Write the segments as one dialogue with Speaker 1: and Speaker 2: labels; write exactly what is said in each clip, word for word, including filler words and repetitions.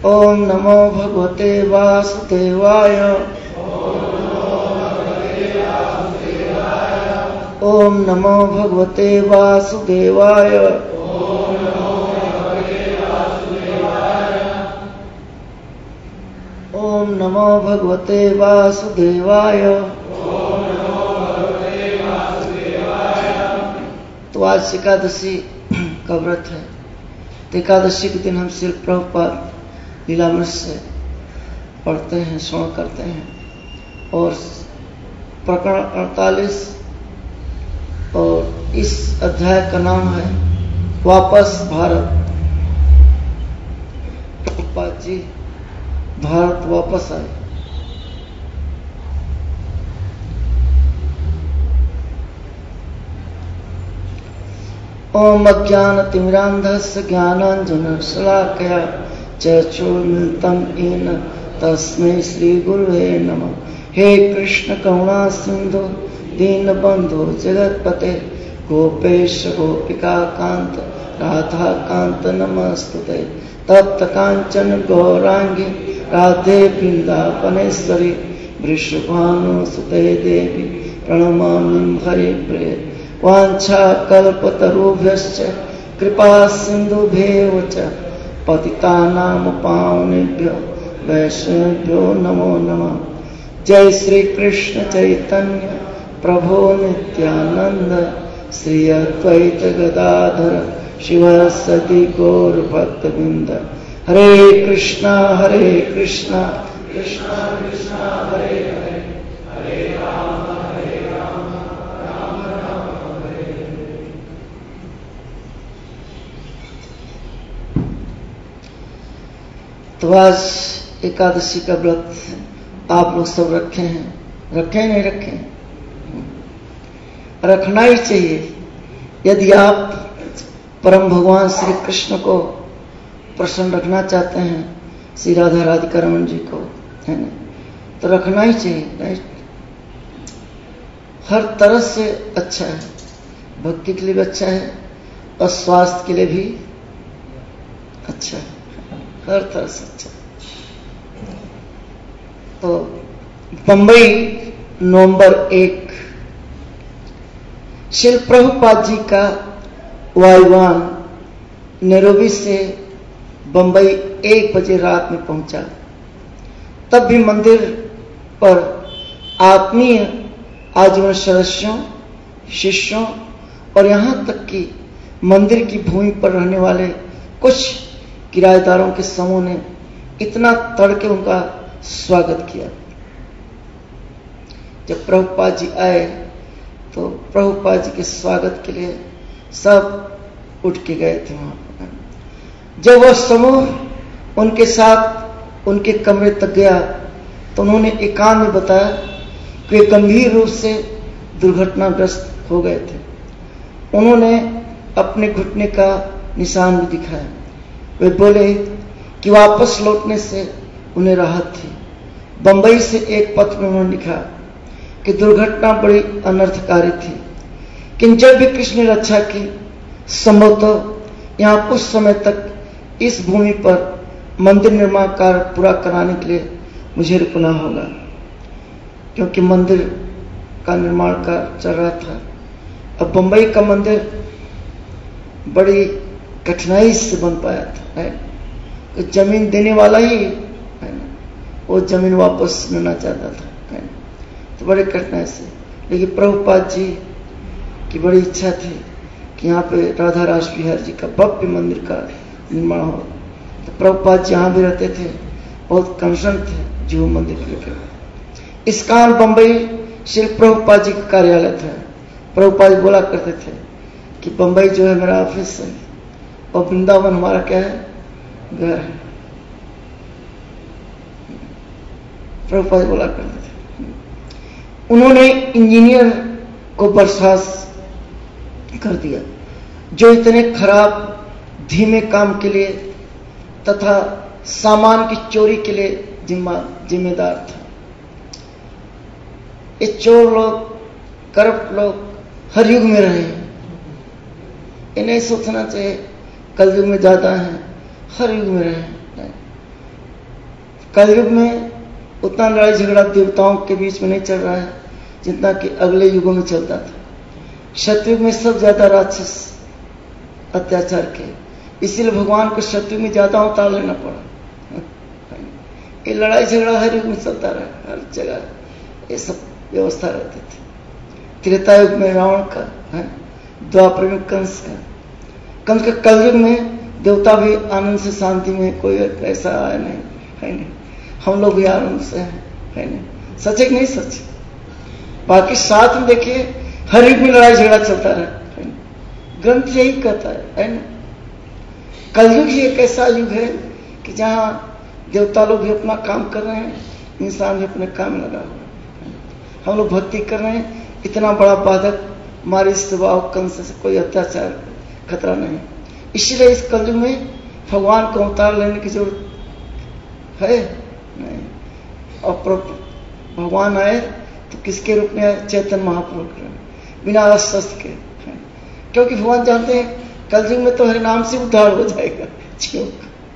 Speaker 1: ओम नमो भगवते वासुदेवाय। ओम नमो भगवते वासुदेवाय। ओम नमो भगवते वासुदेवाय। तो आज एकादशी का व्रत है। तो एकादशी के दिन हम सिर्फ प्रभुपाद लीलामृत से पढ़ते हैं, श्रवण करते हैं। और प्रकरण अड़तालीस और इस अध्याय का नाम है वापस भारत। प्रभुपाद जी भारत वापस आए। ओम अज्ञानतिमिरान्धस्य ज्ञानाञ्जनशलाकया चक्षुर्मिलितं येन तस्मै श्रीगुरुवे नमः। हे कृष्ण करुणा सिंधु दीनबन्धो जगत्पते गोपेश गोपिका कांत राधा कांत नमस्तुते। तप्त कांचन गौरांगी राधे वृंदावनेश्वरी वृषभानुसुते देवी प्रणमामि हरिप्रिये। वाञ्छाकल्पतरुभ्यश्च कृपा सिन्धुभ्येव च पतितानां पावनेभ्यो वैष्णवेभ्यो नमो नमः। जय श्री कृष्ण चैतन्य प्रभो नित्यानंद श्री अद्वैत गदाधर शिवसति गौर भक्तवृंद। हरे कृष्णा हरे कृष्णा कृष्णा कृष्णा हरे हरे हरे राम हरे राम राम राम हरे हरे। तो आज एकादशी का व्रत आप लोग सब रखे हैं, रखे नहीं रखे, रखना ही चाहिए। यदि आप परम भगवान श्री कृष्ण को प्रसन्न रखना चाहते हैं, श्री राधा राधिका रमन जी को, है ना, तो रखना ही चाहिए। राइट, हर तरह से अच्छा है, भक्ति के लिए भी अच्छा है और स्वास्थ्य के लिए भी अच्छा है, हर तरह से अच्छा है। तो बंबई नवंबर एक, श्री प्रभुपाद जी का वायुयान नैरोबी से बंबई एक बजे रात में पहुंचा। तब भी मंदिर पर आत्मीय आजीवन सदस्यों, शिष्यों और यहां तक कि मंदिर की भूमि पर रहने वाले कुछ किराएदारों के समूह ने इतना तड़के उनका स्वागत किया। जब प्रभुपाद जी आए तो प्रभुपाद जी के स्वागत के लिए सब उठ के गए थे वहां पर। जब वह समूह उनके साथ उनके कमरे तक गया तो उन्होंने एकांत में बताया कि वे गंभीर रूप से दुर्घटनाग्रस्त हो गए थे। उन्होंने अपने घुटने का निशान भी दिखाया। वे बोले कि वापस लौटने से उन्हें राहत थी। बंबई से एक पत्र में उन्होंने लिखा कि दुर्घटना बड़ी अनर्थकारी थी, किंतु जब भी कृष्ण ने रक्षा की, संभवतः यहाँ कुछ समय तक इस भूमि पर मंदिर निर्माण कार्य पूरा कराने के लिए मुझे रुकना होगा, क्योंकि मंदिर का निर्माण कार्य चल रहा था। अब बंबई का मंदिर बड़ी कठिनाई से बन पाया था, है तो जमीन देने वाला ही है ना, वो जमीन वापस लेना चाहता था, है ना, तो बड़े कठिनाई से। लेकिन प्रभुपाद जी की बड़ी इच्छा थी कि यहाँ पे राधा रास बिहार जी का भव्य मंदिर का निर्माण हो। तो प्रभुपाद जी यहाँ भी रहते थे, बहुत कंसर्न थे जीव मंदिर के लिए। इस कारण बंबई श्री प्रभुपाद जी का कार्यालय था। प्रभुपाद जी बोला करते थे कि बंबई जो है मेरा ऑफिस है और वृंदावन हमारा क्या है, घर है। प्रभुपाद जी बोला करते थे। उन्होंने इंजीनियर को बर्खास्त कर दिया जो इतने खराब धीमे काम के लिए तथा सामान की चोरी के लिए जिम्मा जिम्मेदार था। ये चोर लोग, करप्ट लोग हर युग में रहे हैं। ये नहीं सोचना चाहिए कल युग में ज्यादा है, हर युग में रहे हैं। कलयुग में उतना लड़ाई झगड़ा देवताओं के बीच में नहीं चल रहा है जितना कि अगले युगों में चलता था। सतयुग में सब ज्यादा राक्षस अत्याचार के, इसीलिए भगवान को सतयुग में ज्यादा अवतार लेना पड़ा। ये लड़ाई झगड़ा हर युग में चलता रहा, हर जगह ये सब व्यवस्था रहती थी। त्रेता युग में रावण का है, द्वापर में कंस का, कंस का कलयुग में देवता भी आनंद से शांति में, कोई ऐसा आया नहीं है नहीं, हम लोग भी आनंद से हैं है नहीं। सच है कि नहीं सच? बाकी साथ में देखिए हर युग में लड़ाई झगड़ा चलता रहा, ग्रंथ यही कहता है है ना। कलयुग ही एक ऐसा युग है कि जहां देवता लोग भी अपना काम कर रहे हैं, इंसान भी अपने काम में लगा हुआ है। हम लोग भक्ति कर रहे हैं, इतना बड़ा बाधक हमारे स्वभाव कंस से कोई अत्याचार खतरा नहीं। इसीलिए इस कलयुग में भगवान को अवतार लेने की जरूरत है नहीं। और भगवान आए तो किसके रूप में आए? चैतन्य महाप्रभु के, बिना अस्त्र के, क्योंकि भगवान जानते हैं कलयुग में तो हरि नाम से उद्धार हो जाएगा। जीव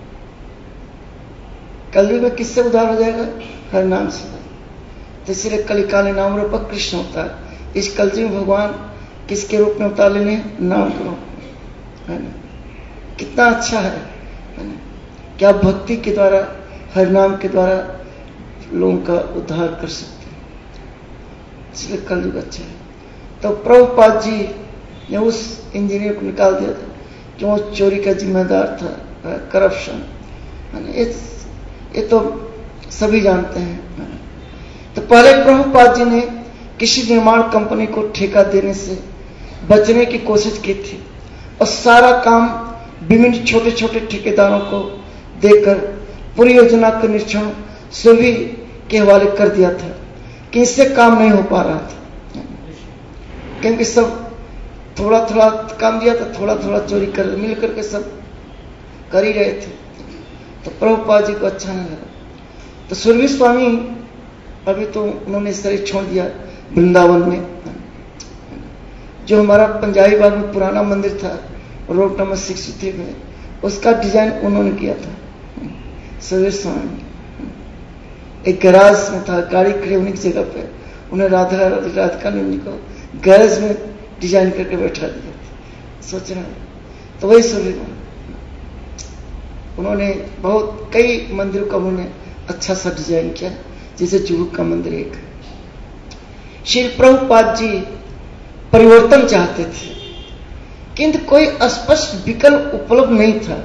Speaker 1: कलयुग में किससे उद्धार हो जाएगा? हरि नाम से। तो इसलिए कलिकाले नाम रूप कृष्ण अवतार, इस कलयुग में भगवान किसके रूप में अवतार लेने? नाम के रूप में, है ना। कितना अच्छा है, है ना, क्या भक्ति के द्वारा, हरि नाम के द्वारा लोगों का उद्धार कर सकते हैं। इसलिए कलयुग अच्छा है। तो प्रभुपाद जी ने उस इंजीनियर को निकाल दिया था कि वो चोरी का जिम्मेदार था, करप्शन, ये, ये तो सभी जानते हैं। तो पहले प्रभुपाद जी ने किसी निर्माण कंपनी को ठेका देने से बचने की कोशिश की थी और सारा काम विभिन्न छोटे छोटे ठेकेदारों को देकर पूरी योजना का निरीक्षण सभी के हवाले कर दिया था कि इससे काम नहीं हो पा रहा था, क्योंकि सब थोड़ा थोड़ा काम दिया था, थोड़ा थोड़ा चोरी कर मिल करके सब कर ही रहे थे। तो प्रभुपाद जी को अच्छा नहीं लगा। तो सुरभि स्वामी अभी तो उन्होंने शरीर छोड़ दिया वृंदावन में, जो हमारा पंजाबी बाग में पुराना मंदिर था रोड नंबर सिक्सटी थ्री में, उसका डिजाइन उन्होंने किया था सुरभि स्वामी। एक गैराज में था, गाड़ी खड़ी होने की जगह पे उन्हें राधा राधिकानंद जी को गैरेज में डिजाइन करके बैठा दिया था। सोच रहे हैं तो वही सुरभि उन्होंने बहुत कई मंदिरों का उन्होंने अच्छा सा डिजाइन किया, जैसे जुहू का मंदिर एक। श्री प्रभुपाद जी परिवर्तन चाहते थे, किंतु कोई स्पष्ट विकल्प उपलब्ध नहीं था।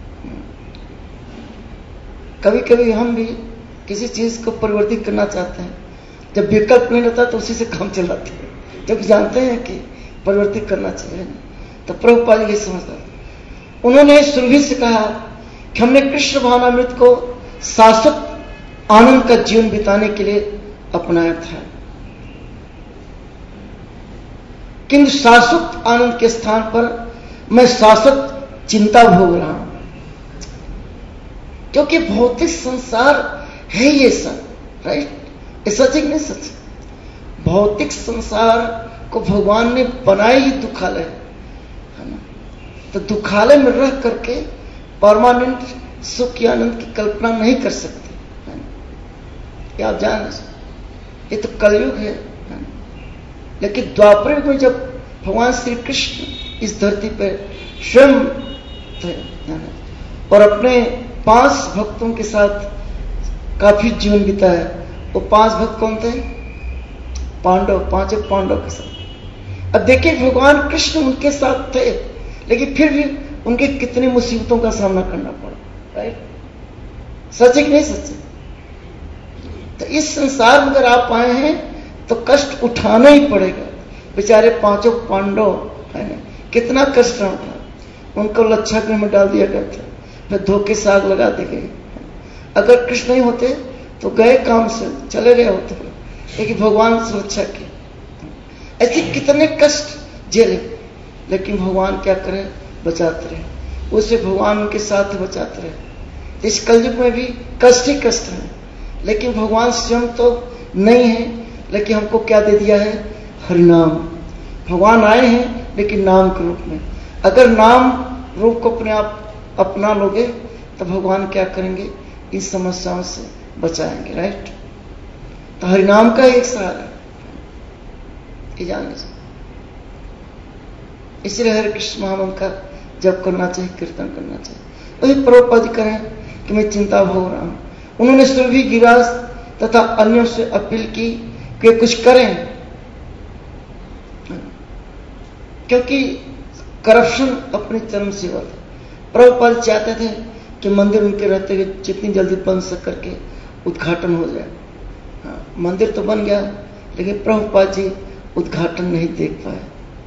Speaker 1: कभी कभी हम भी किसी चीज को परिवर्तित करना चाहते हैं, जब विकल्प नहीं रहता तो उसी से काम चलाते हैं, जब जानते हैं कि परिवर्तित करना चाहिए। तो प्रभुपाद जी समझदार, उन्होंने सुरभि से कहा कि हमने कृष्ण भावनामृत को शाश्वत आनंद का जीवन बिताने के लिए अपनाया था, किंतु शाश्वत आनंद के स्थान पर मैं शाश्वत चिंता भोग रहा हूं, क्योंकि भौतिक संसार है ये सब, राइट? ये सच है कि नहीं सच? भौतिक संसार को भगवान ने बनाया ही दुखालय है ना। तो दुखालय में रह करके परमानेंट सुख की आनंद की कल्पना नहीं कर सकते, है ना? ये आप जान, ये तो कलयुग है, है ना? लेकिन द्वापर युग में जब भगवान श्री कृष्ण इस धरती पर स्वयं थे और अपने पांच भक्तों के साथ काफी जीवन बिताया, वो पांच भक्त कौन थे? पांडव, पांचों पांडव के साथ। अब देखिए भगवान कृष्ण उनके साथ थे, लेकिन फिर भी उनके कितनी मुसीबतों का सामना करना पड़ा, राइट? सच है कि नहीं सच है? तो इस संसार में अगर आप आए हैं तो कष्ट उठाना ही पड़ेगा। बेचारे पांचों पांडव है ना, कितना कष्ट उठा, उनको लच्छा गृह में डाल दिया गया था, फिर धोखे से आग लगा दी गई। अगर कृष्ण नहीं होते तो गए काम से चले गए होते, लेकिन भगवान सुरक्षा की। ऐसे कितने कष्ट झेले, लेकिन भगवान क्या करे? बचाते रहे, उसे भगवान उनके साथ बचाते रहे। इस कलयुग में भी कष्ट ही कष्ट है, लेकिन भगवान स्वयं तो नहीं है, लेकिन हमको क्या दे दिया है? हरिनाम। भगवान आए हैं लेकिन नाम के रूप में। अगर नाम रूप को अपने आप अपना लोगे तो भगवान क्या करेंगे? इस समस्याओं से बचाएंगे। राइट, तो हरिनाम का एक सहारा ये जानने से, इसलिए हरे कृष्ण महामंत्र का जप करना चाहिए, कीर्तन करना चाहिए। वही प्रभुपाद करें कि मैं चिंता भोग रहा हूं। उन्होंने सुरभि गिरिराज तथा अन्यों से अपील की कि कुछ करें, क्योंकि करप्शन अपनी चरम सीमा था। प्रभुपाद चाहते थे कि मंदिर उनके रहते हुए जितनी जल्दी बन सक करके उद्घाटन हो जाए। हाँ, मंदिर तो बन गया, लेकिन प्रभुपाद जी उद्घाटन नहीं देख पाए।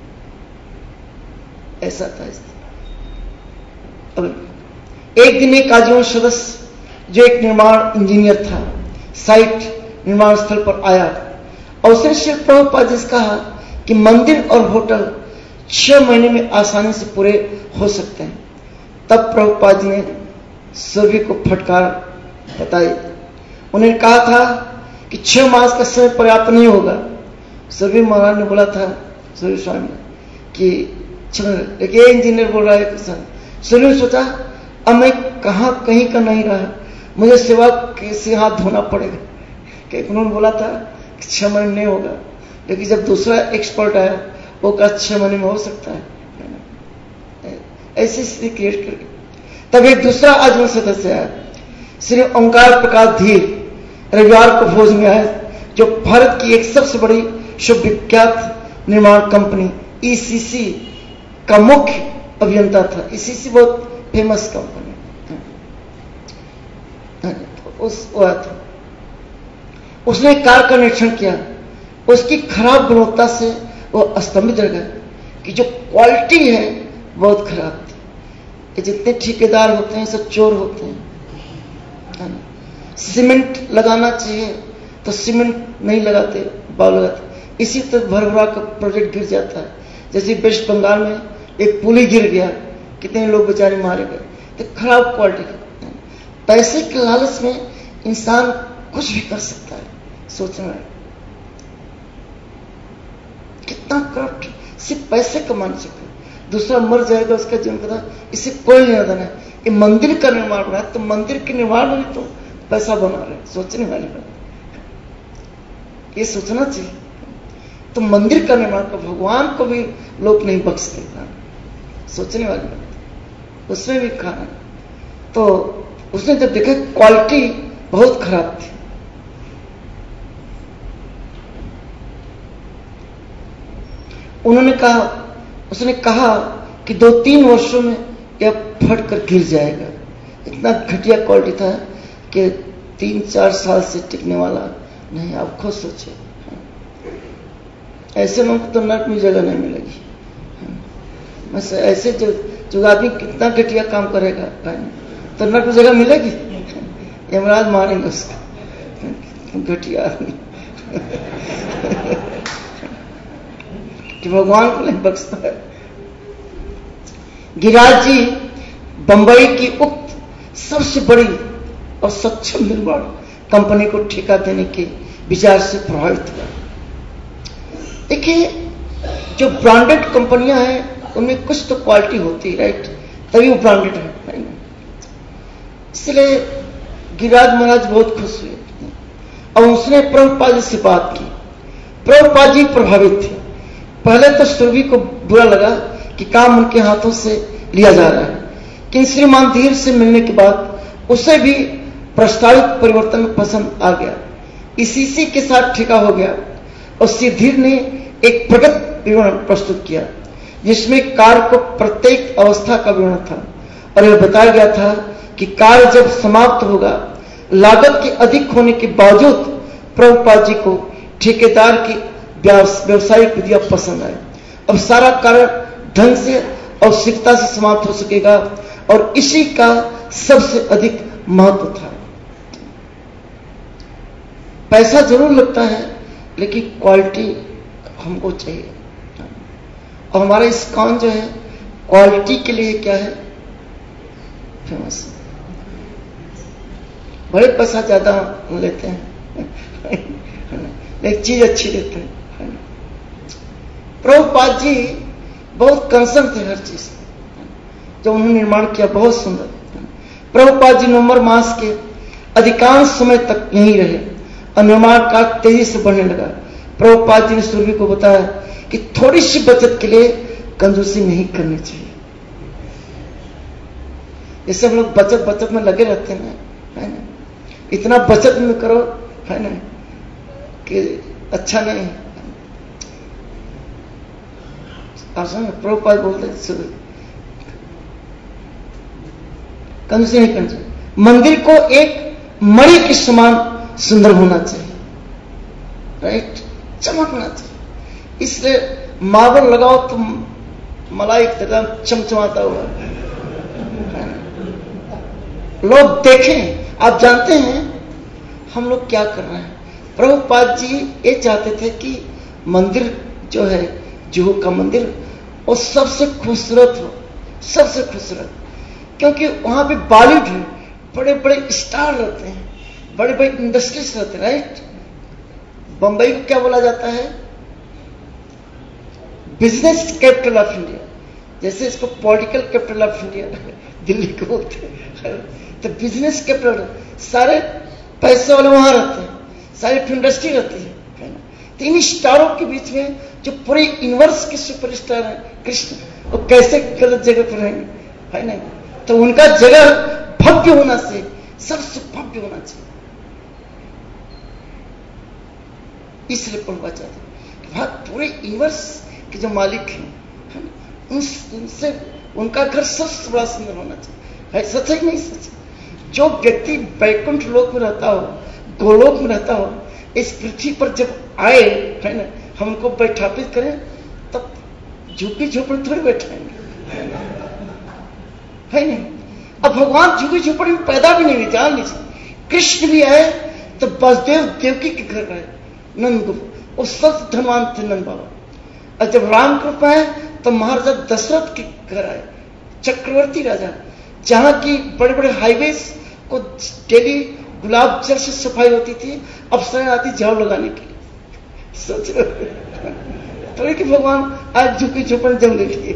Speaker 1: ऐसा था इस अब एक दिन एक आजीवन सदस्य जो एक निर्माण इंजीनियर था साइट निर्माण स्थल पर आया और उसने श्री प्रभुपाद जी से कहा कि मंदिर और होटल छह महीने में आसानी से पूरे हो सकते हैं। तब प्रभुपाद जी ने सभी को फटकार बताई। उन्हें कहा था कि छह मास का समय पर्याप्त नहीं होगा। सभी महाराज ने बोला था सभी स्वामी ने कि एक इंजीनियर बोल रहा है सर। सभी ने सोचा अब मैं कहाँ कहीं का नहीं रहा, मुझे सेवा कैसे हाथ धोना पड़ेगा। कि उन्होंने बोला था कि छह महीने नहीं होगा, लेकिन जब दूसरा एक्सपर्ट आया वो कहा छह महीने में हो सकता है। ऐसी स्थिति क्रिएट कर गई। तब एक दूसरा आजीवन सदस्य आया, श्री ओंकार प्रकाश धीर रविवार को भोज में आए, जो भारत की एक सबसे बड़ी विख्यात निर्माण कंपनी ईसीसी का मुख्य अभियंता था। ईसीसी बहुत फेमस कंपनी। उस था उसने कार का निरीक्षण किया। उसकी खराब गुणवत्ता से वो अस्तंभित रह गए कि जो क्वालिटी है बहुत खराब थी। ये जितने ठेकेदार होते हैं सब चोर होते हैं। सीमेंट लगाना चाहिए तो सीमेंट नहीं लगाते, बाल लगाते, इसी तरह भर भरा का प्रोजेक्ट गिर जाता है। जैसे वेस्ट बंगाल में एक पुल ही गिर गया, कितने लोग बेचारे मारे गए। तो खराब क्वालिटी का पैसे के लालच में इंसान कुछ भी कर सकता है। सोचना है कितना करप्ट, सिर्फ पैसे कमाने से। दूसरा मर जाएगा, उसका जीवन कथा, इससे कोई लेना देना है। ये मंदिर का निर्माण बना है तो मंदिर के निर्माण में भी तो पैसा बना रहे। सोचने वाली बात, ये सोचना चाहिए। तो मंदिर का निर्माण का भगवान को भी लोग नहीं बख्शते। सोचने वाली बात, उसमें भी खाना। तो उसने जब देखा क्वालिटी बहुत खराब थी, उन्होंने कहा उसने कहा कि दो तीन वर्षों में यह फट कर गिर जाएगा। इतना घटिया क्वालिटी था कि तीन चार साल से टिकने वाला नहीं। आप खुद सोचिए, ऐसे लोगों को तो नर्क में जगह नहीं मिलेगी। बस ऐसे जो जो आदमी कितना घटिया काम करेगा तो नर्क में जगह मिलेगी। यमराज मारेंगे उसका, घटिया आदमी कि भगवान को नहीं बख्शता है। गिरिराज जी बंबई की उक्त सबसे बड़ी और सक्षम निर्माण कंपनी को ठेका देने के विचार से प्रभावित हुआ। देखिए, जो ब्रांडेड कंपनियां हैं उनमें कुछ तो क्वालिटी होती है, राइट, तभी वो ब्रांडेड है। इसलिए गिरिराज महाराज बहुत खुश हुए और उसने प्रभुपाद जी से बात की। प्रभुपाद जी प्रभावित थे। पहले तो सुरभि को बुरा लगा कि काम उनके हाथों से लिया जा रहा है, लेकिन श्रीमान धीर से मिलने के बाद उसे भी प्रस्तावित परिवर्तन पसंद आ गया। इसी के साथ ठेका हो गया और श्री धीर ने एक प्रगत विवरण प्रस्तुत किया जिसमें कार को प्रत्येक अवस्था का विवरण था और यह बताया गया था कि कार्य जब समाप्त होगा, लागत के अधिक होने के बावजूद प्रभुपाद जी को ठेकेदार की व्यवसायिक विधियां पसंद आए। अब सारा कार्य ढंग से और शीघ्रता से समाप्त हो सकेगा और इसी का सबसे अधिक महत्व था। पैसा जरूर लगता है लेकिन क्वालिटी हमको चाहिए। और हमारा इस्कॉन जो है क्वालिटी के लिए क्या है, फेमस। बड़े पैसा ज्यादा लेते हैं एक चीज अच्छी देते हैं। प्रभुपाद जी बहुत कंसर्न थे हर चीज। जब उन्होंने निर्माण किया बहुत सुंदर। प्रभुपाद जी नवंबर मास के अधिकांश समय तक यहीं रहे और निर्माण कार्य तेजी से बढ़ने लगा। प्रभुपाद जी ने सुरभि को बताया कि थोड़ी सी बचत के लिए कंजूसी नहीं करनी चाहिए। जैसे हम लोग बचत बचत में लगे रहते हैं ना, है ना, इतना बचत में करो, है ना, कि अच्छा नहीं। प्रभुपाद बोलते कंजूसी नहीं करनी चाहिए। मंदिर को एक मणि के समान सुंदर होना चाहिए, राइट, चमकना चाहिए। इसलिए मार्बल लगाओ तो मलाई एकदम चमचमाता हुआ, लोग देखें। आप जानते हैं हम लोग क्या कर रहे हैं? प्रभुपाद जी ये चाहते थे कि मंदिर जो है, जुहू का मंदिर, वो सबसे खूबसूरत हो, सबसे खूबसूरत, क्योंकि वहां पे बॉलीवुड है, बड़े बड़े स्टार रहते हैं, बड़े बड़े इंडस्ट्रीज रहते हैं, राइट। बंबई को क्या बोला जाता है? Business capital of India. जैसे इसको political capital of India Delhi को बोलते हैं, तो बिजनेस कैपिटल, सारे पैसे वाले वहां रहते हैं, सारी इंडस्ट्री रहती है, है ना। तो इन स्टारों के बीच में जो पूरे यूनिवर्स के सुपरस्टार हैं कृष्ण, वो कैसे गलत जगह पर रहेंगे, है ना। तो उनका जगह भव्य होना चाहिए, सबसे भव्य होना चाहिए। इसलिए प्रभुपाद चाहते हैं पूरे यूनिवर्स के जो मालिक हैं, है ना, उनसे उनका घर सबसे बड़ा सुंदर होना चाहिए। है सच है कि नहीं सच? जो व्यक्ति वैकुंठ लोक में रहता हो, गोलोक में रहता हो, इस पृथ्वी पर जब आए, है ना, हम उनको बैठापित करें, तब झुग्गी झोपड़ी थोड़ी बैठाएंगे, है नहीं। अब भगवान झुग्गी झोपड़ी में पैदा भी नहीं हुए, जान लीजिए। कृष्ण भी आए तो वसुदेव देवकी के घर आए, नंद वो सब धनवान थे नंद बाबा। और जब राम के रूप आए तो महाराजा दशरथ के घर आए, चक्रवर्ती राजा, जहां की बड़े बड़े हाईवेज को डेली गुलाब जल से सफाई होती थी, अफसरें आती झाड़ू लगाने के लिए। सोच रहे थोड़ी कि भगवान आज झुकी झोपड़ जम लेती,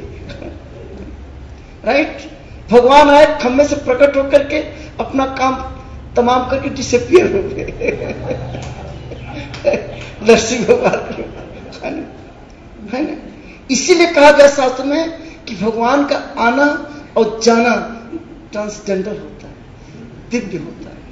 Speaker 1: राइट। भगवान आए खम्भे से प्रकट होकर के अपना काम तमाम करके डिसअपियर हो गए। नरसिंह भगवान, है ना। इसीलिए कहा गया शास्त्र में कि भगवान का आना और जाना ट्रांसजेंडर होता है, दिव्य होता है।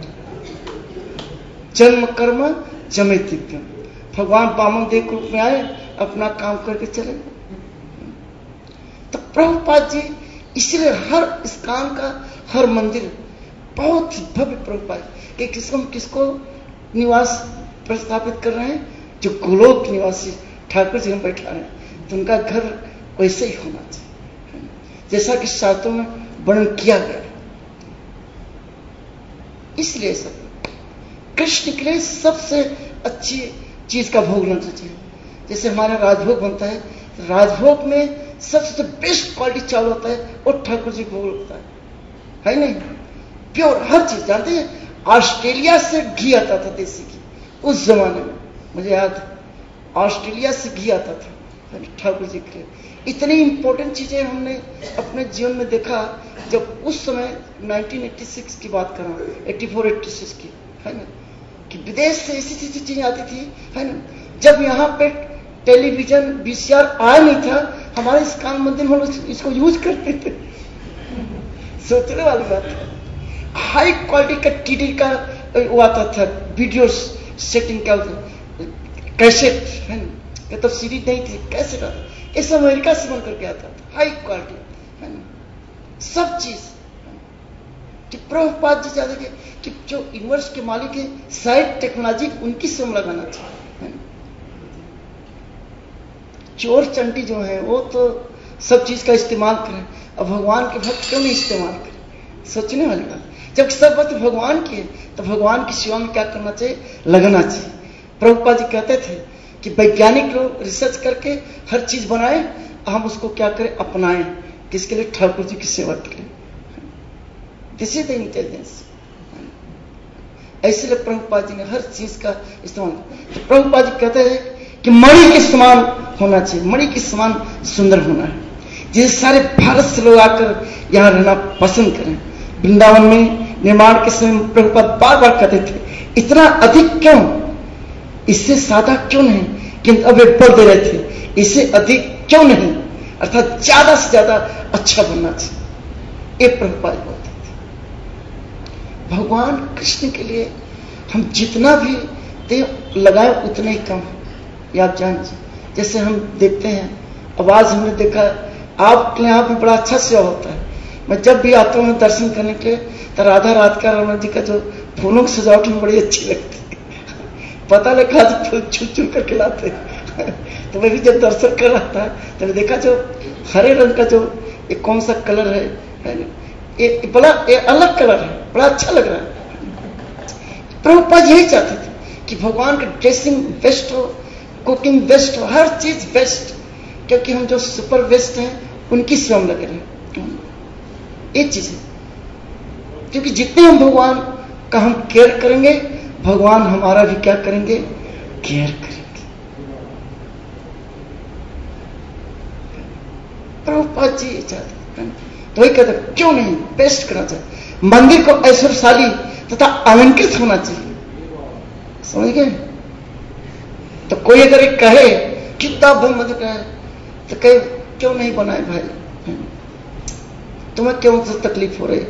Speaker 1: जन्म कर्म जमे दिव्यम। भगवान वामन देव के रूप में आए, अपना काम करके चले गए। तो प्रभुपाद जी इसलिए हर इस्कान का हर मंदिर बहुत ही भव्य प्रभुपाद कि किसको किसको निवास प्रस्थापित कर रहे हैं, जो गोलोक निवासी ठाकुर जी हम बैठा रहे हैं, तो उनका घर वैसे ही होना चाहिए, जैसा कि शास्त्रों में वर्णन किया गया। इसलिए सब कृष्ण के लिए सबसे अच्छी चीज का भोग बनना चाहिए। जैसे हमारा राजभोग बनता है, तो राजभोग में सबसे बेस्ट क्वालिटी चावल होता है, और ठाकुर जी भोग होता है, है नहीं, प्योर हर चीज। जानते हैं ऑस्ट्रेलिया से घी आता था, देसी घी, उस जमाने में मुझे याद है, ऑस्ट्रेलिया से घी आता था ठाकुर जी के लिए। इतनी इंपॉर्टेंट चीजें हमने अपने जीवन में देखा, जब उस समय नाइनटीन एटी सिक्स की बात कर रहा हूँ, एटी फोर एटी सिक्स की, है ना, कि विदेश से ऐसी ऐसी चीजें आती थी, है ना। जब यहाँ पे टेलीविजन वीसीआर आया नहीं था, हमारे इस्कान मंदिर में इसको यूज करते थे। सोचने वाली बात है। हाई क्वालिटी का टीडी का वो आता था, वीडियो सेटिंग का कैसेट, है ना, तब सीरीज नहीं थी, कैसेट आता, इस अमेरिका से बन करके आता था, हाई क्वालिटी, है ना, सब चीज। कि प्रभुपाद जी चाहते थे कि जो यूनिवर्स के मालिक है, साइड टेक्नोलॉजी उनकी से हम लगाना चाहिए, है ना। चोर चंटी जो है वो तो सब चीज का इस्तेमाल करें, और भगवान के भक्त क्यों नहीं इस्तेमाल करें? सोचने वाली बात। जब सब बात भगवान की है, तो भगवान की सेवा में क्या करना चाहिए? लगना चाहिए। प्रभुपाद जी कहते थे कि वैज्ञानिक लोग रिसर्च करके हर चीज बनाए, हम उसको क्या करें? अपनाएं। किसके लिए? ठाकुर जी की सेवा के लिए। This is the intelligence. ऐसे प्रभुपाद जी ने हर चीज का इस्तेमाल। तो प्रभुपाद जी कहते हैं कि मणि के समान होना चाहिए, मणि के समान सुंदर होना है, जिसे सारे भारत से लोग आकर यहाँ रहना पसंद करें। वृंदावन में निर्माण के समय प्रभुपाद बार बार कहते थे, इतना अधिक क्यों, इससे सादा क्यों नहीं, किंतु अब वे बोल दे रहे थे, इससे अधिक क्यों नहीं, अर्थात ज्यादा से ज्यादा अच्छा बनना चाहिए, ये प्रभुपाद बोलते थे। भगवान कृष्ण के लिए हम जितना भी देव लगाए उतना ही कम है, ये आप जान। जैसे हम देखते हैं, आवाज हमने देखा, आपके यहाँ पे बड़ा अच्छा सेवा होता है। मैं जब भी आता हूँ दर्शन करने के लिए, तो राधा राधिका रमन जी का जो फूलों की सजावट में बड़ी अच्छी लगती है। पता नहीं कहा फूल छू छू करके लाते। तो मैं भी जब दर्शन कर रहा था तो मैं देखा जो हरे रंग का जो एक कौन सा कलर है, ये बड़ा ये अलग कलर है, बड़ा अच्छा लग रहा है। प्रभुपाद यही चाहते थे कि भगवान का ड्रेसिंग बेस्ट हो, कुकिंग बेस्ट हो, हर चीज बेस्ट, क्योंकि हम जो सुपर बेस्ट हैं उनकी सेवा में लगे रहे। एक चीज है, क्योंकि जितने हम भगवान का हम केयर करेंगे, भगवान हमारा भी क्या करेंगे, केयर करेंगे। प्रभुपाद जी चाहते, तो वही कहते क्यों नहीं बेस्ट करना चाहिए, मंदिर को ऐश्वर्यशाली तथा अलंकृत होना चाहिए, समझ गए। तो कोई अगर एक कहे कितना भव्य मंदिर का है, तो कहे क्यों नहीं बनाए भाई, तुम्हें क्यों से तकलीफ हो रही,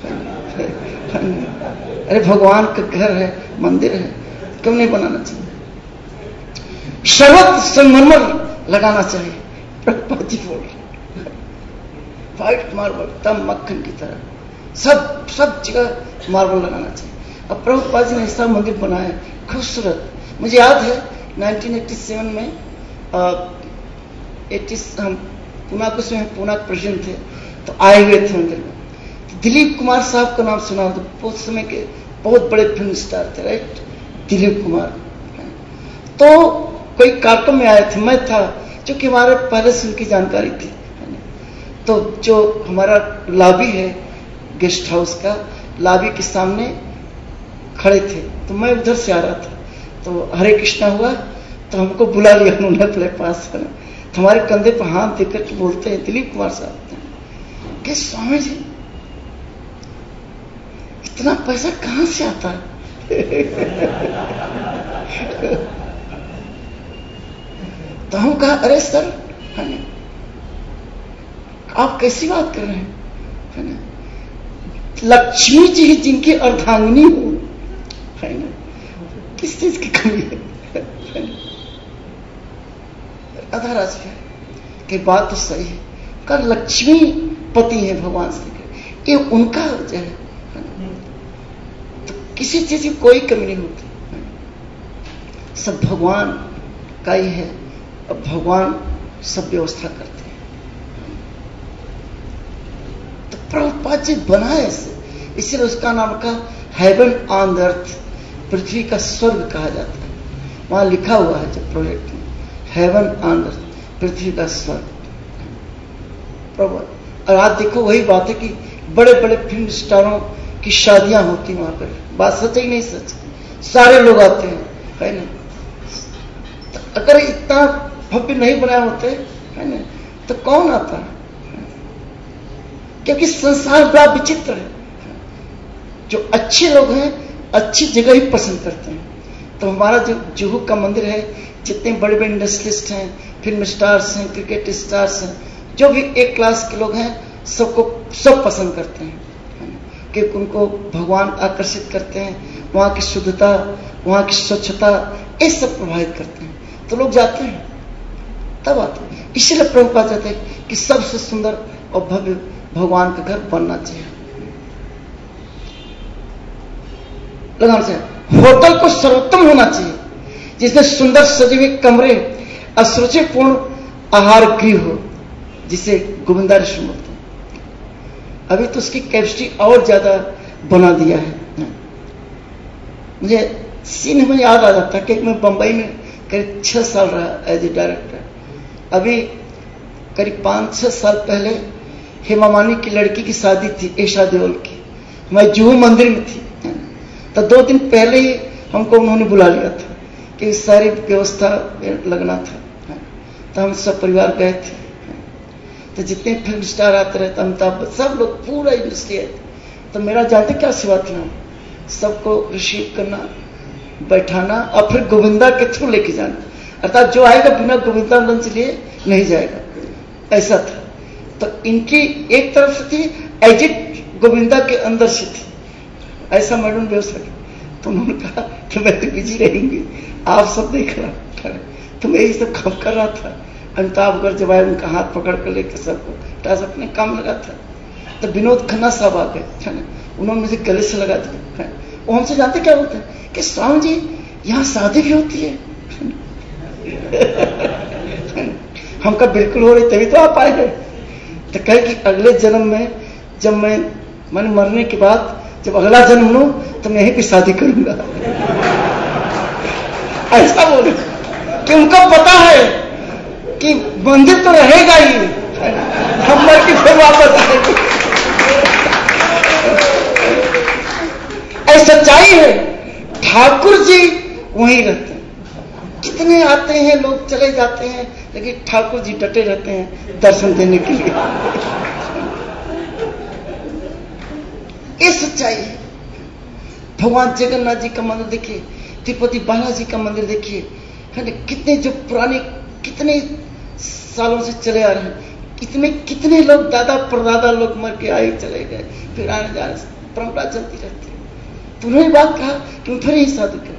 Speaker 1: अरे भगवान का घर है, मंदिर है, क्यों नहीं बनाना चाहिए। सर्वत्र संगमरमर लगाना चाहिए, प्रभुपाद जी बोल रहे, व्हाइट मार्बल तम मक्खन की तरह, सब सब जगह मार्बल लगाना चाहिए। अब प्रभुपाद जी ने ऐसा मंदिर बनाया खूबसूरत। मुझे याद है नाइनटीन एटी सेवन में आ, एटी हम पुणे को उसमें पुणे प्रेसिडेंट थे, तो आए हुए थे मंदिर में। तो दिलीप कुमार साहब का नाम सुना हो, तो उस समय के बहुत बड़े फिल्म स्टार थे, राइट, दिलीप कुमार। तो कोई कार्टून में आए थे, मैं था, क्योंकि हमारे पहले से उनकी जानकारी थी। तो जो हमारा लॉबी है गेस्ट हाउस का, लॉबी के सामने खड़े थे, तो मैं उधर से आ रहा था, तो हरे कृष्णा हुआ, तो हमको बुला लिया उन्होंने अपने पास, तो हमारे कंधे पर हाथ देकर के बोलते हैं दिलीप कुमार साहब कि स्वामी जी इतना पैसा कहां से आता है। तो हम कहा अरे सर, आप कैसी बात कर रहे हैं, है ना, लक्ष्मी जी ही जिनकी अर्धांगिनी हो, है ना, किस चीज की कमी है। आधा राज की बात तो सही है, का लक्ष्मी पति है भगवान श्री कृष्ण, ये उनका जो है, तो किसी चीज की कोई कमी नहीं होती, सब भगवान का ही है। अब भगवान सब व्यवस्था करते हैं। तो प्रभुपाद जी बनाए ऐसे, इसलिए उसका नाम का हेवन ऑन अर्थ, पृथ्वी का स्वर्ग कहा जाता है। वहां लिखा हुआ है जो प्रोजेक्ट में, हेवन ऑन अर्थ, पृथ्वी का स्वर्ग। प्रभु और आज देखो वही बात है कि बड़े बड़े फिल्म स्टारों की शादियां होती वहां पर, बात सच ही नहीं सच, सारे लोग आते हैं, है ना। तो अगर इतना भव्य नहीं बनाए होते, है ना, तो कौन आता है, क्योंकि संसार बड़ा विचित्र है। जो अच्छे लोग हैं अच्छी जगह ही पसंद करते हैं। तो हमारा जो जुहू का मंदिर है, जितने बड़े बड़े इंडस्ट्रियलिस्ट हैं, फिल्म स्टार्स हैं, क्रिकेट स्टार्स हैं, जो भी एक क्लास के लोग हैं, सबको सब पसंद करते हैं, क्योंकि उनको भगवान आकर्षित करते हैं, वहाँ की शुद्धता, वहाँ की स्वच्छता, ये सब प्रभावित करते हैं, तो लोग जाते हैं, तब आते हैं। इसीलिए प्रभुपाद कहते हैं कि सबसे सुंदर और भव्य भगवान का घर बनना चाहिए। लगाना चाहिए, होटल को सर्वोत्तम होना चाहिए, जिसमें सुंदर सजे हुए कमरे, असुचिपूर्ण आहार गृह हो, जिसे गोविंदा ऋषि बोलते हैं। अभी तो उसकी कैपेसिटी और ज्यादा बना दिया है। मुझे सीन में याद आ जाता है कि मैं बंबई में करीब छह साल रहा एज ए डायरेक्टर। अभी करीब पांच छह साल पहले हेमा मालिनी की लड़की की शादी थी, ईशा देओल की, मैं जुहू मंदिर में थी। तो दो दिन पहले ही हमको उन्होंने बुला लिया था कि सारी व्यवस्था लगना था, तो हम सब परिवार गए थे। तो जितने फिल्म स्टार आते रहते, अमिताभ, सब लोग पूरा इंडस्ट्री आए थे। तो मेरा जानते क्या सेवा थी, सबको रिसीव करना, बैठाना और फिर गोविंदा के थ्रू लेके जाना, अर्थात जो आएगा बिना गोविंदा मंच लिए नहीं जाएगा, ऐसा था। तो इनकी एक तरफ से थी एजिट गोविंदा के अंदर से थी, ऐसा मैडम व्यवस्था की। तो उन्होंने कहा कि मैं तो बिजी रहेंगी, आप सब देख रहा, तो मैं यही सब काम कर रहा था। अमिताभ गर्ग जब आए उनका हाथ पकड़ कर लेकर सबको टास अपने काम लगा था। तो विनोद खन्ना साहब आ गए, उन्होंने मुझे गले से लगा दिया। वो हमसे जानते क्या बोलते हैं कि श्रावण जी यहाँ शादी भी होती है। हम कहा बिल्कुल हो रही, तभी तो आप आए हैं। तो कहे कि अगले जन्म में जब मैं मैंने मरने के बाद जब अगला जन्म लूं तो मैं यहीं पे शादी करूंगा। ऐसा बोले कि उनको पता है कि मंदिर तो रहेगा ही, हम मर के फिर वापस आएंगे। ऐसी सच्चाई है, ठाकुर जी वहीं रहते हैं। कितने आते हैं लोग, चले जाते हैं, लेकिन ठाकुर जी डटे रहते हैं दर्शन देने के लिए। ये सच्चाई है। भगवान जगन्नाथ जी का मंदिर देखिए, तिरुपति बालाजी का मंदिर देखिए, है ना, कितने जो पुराने कितने सालों से चले आ रहे हैं, कितने कितने लोग दादा परदादा लोग मर के आए चले गए, फिर आने जाने परंपरा चलती रहती है। तो उन्होंने बात कहा कि फिर ही शादी करें।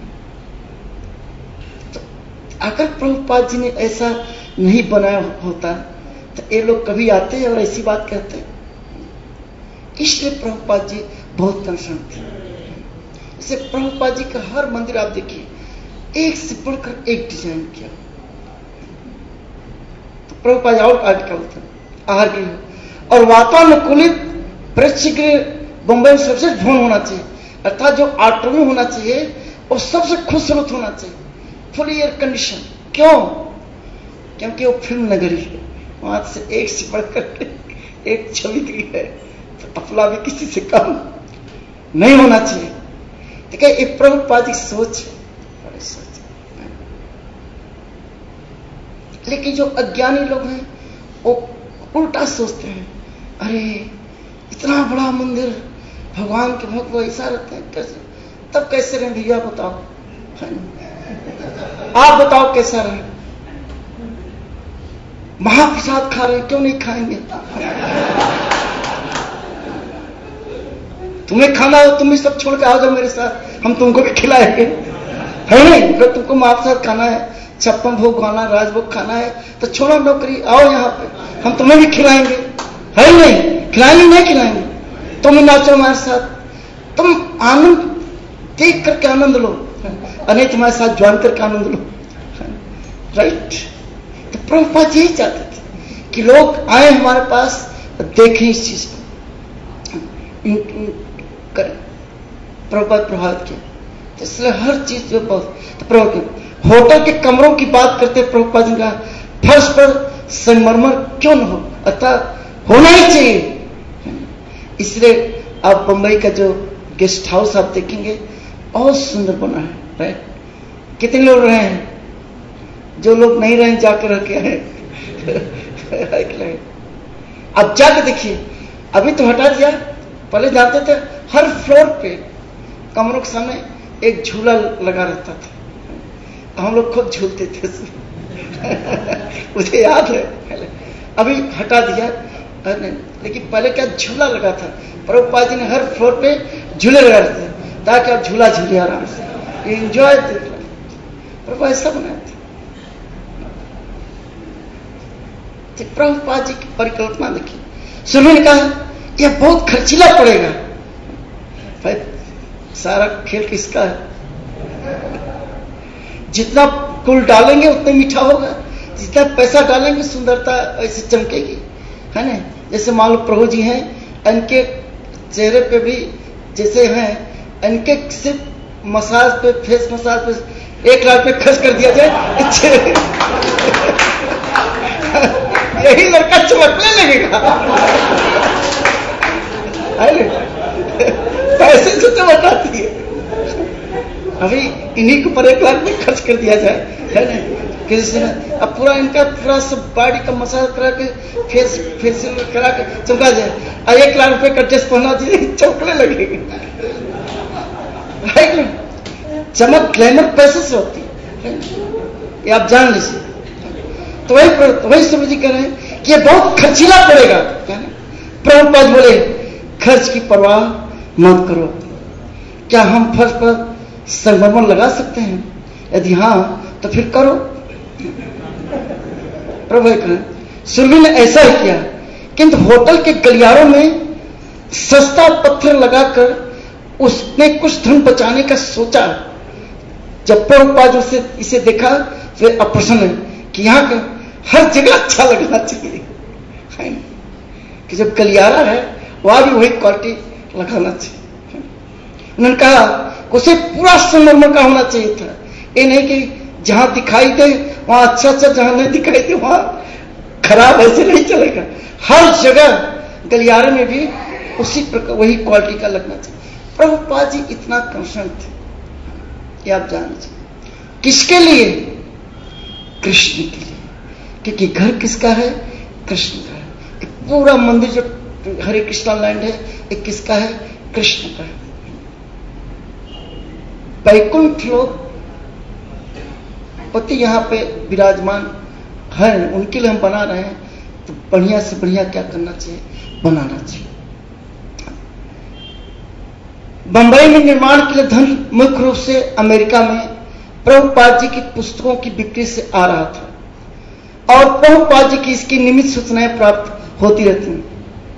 Speaker 1: तो अगर प्रभुपाद जी ने ऐसा नहीं बनाया होता तो ये लोग कभी आते और ऐसी बात कहते। इसलिए प्रभुपाद जी बहुत कंसर्न थे। जैसे प्रभुपाद जी का हर मंदिर आप देखिए, एक से बढ़कर एक डिजाइन किया। तो प्रभुपाद जी और आर्टिकल थे आगे, और वातानुकूलित प्रेक्षागृह बंबई में सबसे भवन होना चाहिए, अर्थात जो आर्टरूम होना चाहिए वो सबसे खूबसूरत होना चाहिए, फुल एयर कंडीशन। क्यों? क्योंकि वो फिल्म नगरी है, वहां से एक से बढ़कर एक छवि दी है, तो अपना भी किसी से कम नहीं होना चाहिए। ठीक है, ये प्रभुपाद की सोच है, बड़ी सोच है। लेकिन जो अज्ञानी लोग हैं वो उल्टा सोचते हैं, अरे इतना बड़ा मंदिर, भगवान के भक्त लोग ऐसा रहते हैं, कैसे तब कैसे रहे भैया बताओ, आप बताओ कैसा रहे? महाप्रसाद खा रहे, क्यों नहीं खाएंगे? तुम्हें खाना हो तुम भी सब छोड़ के आ जाओ मेरे साथ, हम तुमको भी खिलाएंगे, है नहीं? अगर तुमको महाप्रसाद खाना है, छप्पन भोग खाना, राजभोग खाना है, तो छोड़ो नौकरी, आओ यहाँ पे, हम तुम्हें भी खिलाएंगे, है नहीं? खिलाएंगे नहीं खिलाएंगे? तुम नाचो हमारे साथ, तुम आनंद देख करके आनंद लो, अरे तुम्हारे साथ ज्वाइन करके आनंद लो, राइट? तो प्रभुपाद यही चाहते थे कि लोग आए हमारे पास, देखें इस चीज को, करें। प्रभुपाद प्रभावित किया, तो इसलिए हर चीज जो बहुत प्रभुपाद होटल के कमरों की बात करते प्रभुपाद जी का, फर्श पर संगमरमर क्यों न हो, अर्थात होना ही चाहिए। इसलिए आप बंबई का जो गेस्ट हाउस आप देखेंगे बहुत सुंदर बना है, राइट? कितने लोग रहे हैं? जो लोग नहीं रहे जाकर रह के आए। अब जाकर देखिए, अभी तो हटा दिया, पहले जाते थे हर फ्लोर पे कमरों के सामने एक झूला लगा रहता था, हम लोग खुद झूलते थे। मुझे याद है, अभी हटा दिया, लेकिन पहले क्या झूला लगा था। प्रभुपाद जी ने हर फ्लोर पे झूले लगा रहते थे ताकि आप झूला झूले आराम से एंजॉय देख लें। प्रभुपाद ऐसा बनाए थे। प्रभुपाद जी की परिकल्पना देखिए, सुनो ने कहा यह बहुत खर्चीला पड़ेगा। भाई सारा खेल किसका है? जितना कुल डालेंगे उतना मीठा होगा, जितना पैसा डालेंगे सुंदरता ऐसे चमकेगी, है ना? जैसे मान लो प्रभु जी हैं, इनके चेहरे पे भी जैसे हैं, इनके सिर्फ मसाज पे, फेस मसाज पे एक लाख पे खर्च कर दिया जाए, यही लड़का चमकने लगेगा। पैसे से चमकाती है, अभी इन्हीं के ऊपर एक लाख में खर्च कर दिया जाए, है ना? किसी ने अब पूरा इनका पूरा सब बॉडी का मसाज करा के फेस फेसियल करा के चमका जाए और एक लाख रुपए का ड्रेस पहना दीजिए चमकने लगेगी। चमक ग्लैमर पैसे से होती है, ये आप जान लीजिए। तो वही तो वही समझ जी कह रहे हैं कि ये बहुत खर्चीला पड़ेगा। प्रभुपाद बोले खर्च की परवाह मत करो। क्या हम फर्श पर संगमरमर लगा सकते हैं? यदि हाँ तो फिर करो। प्रभु कहें सुरभि ने ऐसा ही किया, किंतु होटल के गलियारों में सस्ता पत्थर लगाकर उसने कुछ धन बचाने का सोचा। जब प्रभुपाद उसे इसे देखा तो अप्रसन्न कि यहाँ का हर जगह अच्छा लगना चाहिए, है कि जब गलियारा है वहां भी वही क्वालिटी लगाना चाहिए। उन्होंने कहा उसे पूरा संगमरमर का होना चाहिए था। ये नहीं कि जहां दिखाई दे वहां अच्छा अच्छा, जहां नहीं दिखाई दे वहां खराब, ऐसे नहीं चलेगा। हर जगह गलियारे में भी उसी प्रकार वही क्वालिटी का लगना चाहिए। प्रभुपाद जी इतना कंसर्न थे, ये आप जान लीजिए। किसके लिए? कृष्ण के लिए। क्योंकि घर किसका है? कृष्ण का है। पूरा मंदिर जो हरे कृष्णा लैंड है ये किसका है? कृष्ण का है। वैकुंठ लोग पति यहां पे विराजमान है, उनके लिए हम बना रहे हैं, तो बढ़िया से बढ़िया क्या करना चाहिए? बनाना चाहिए। बंबई में निर्माण के लिए धन मुख्य रूप से अमेरिका में प्रभुपाद जी की पुस्तकों की बिक्री से आ रहा था और प्रभुपाद जी की इसकी नियमित सूचनाएं प्राप्त होती रहती हैं।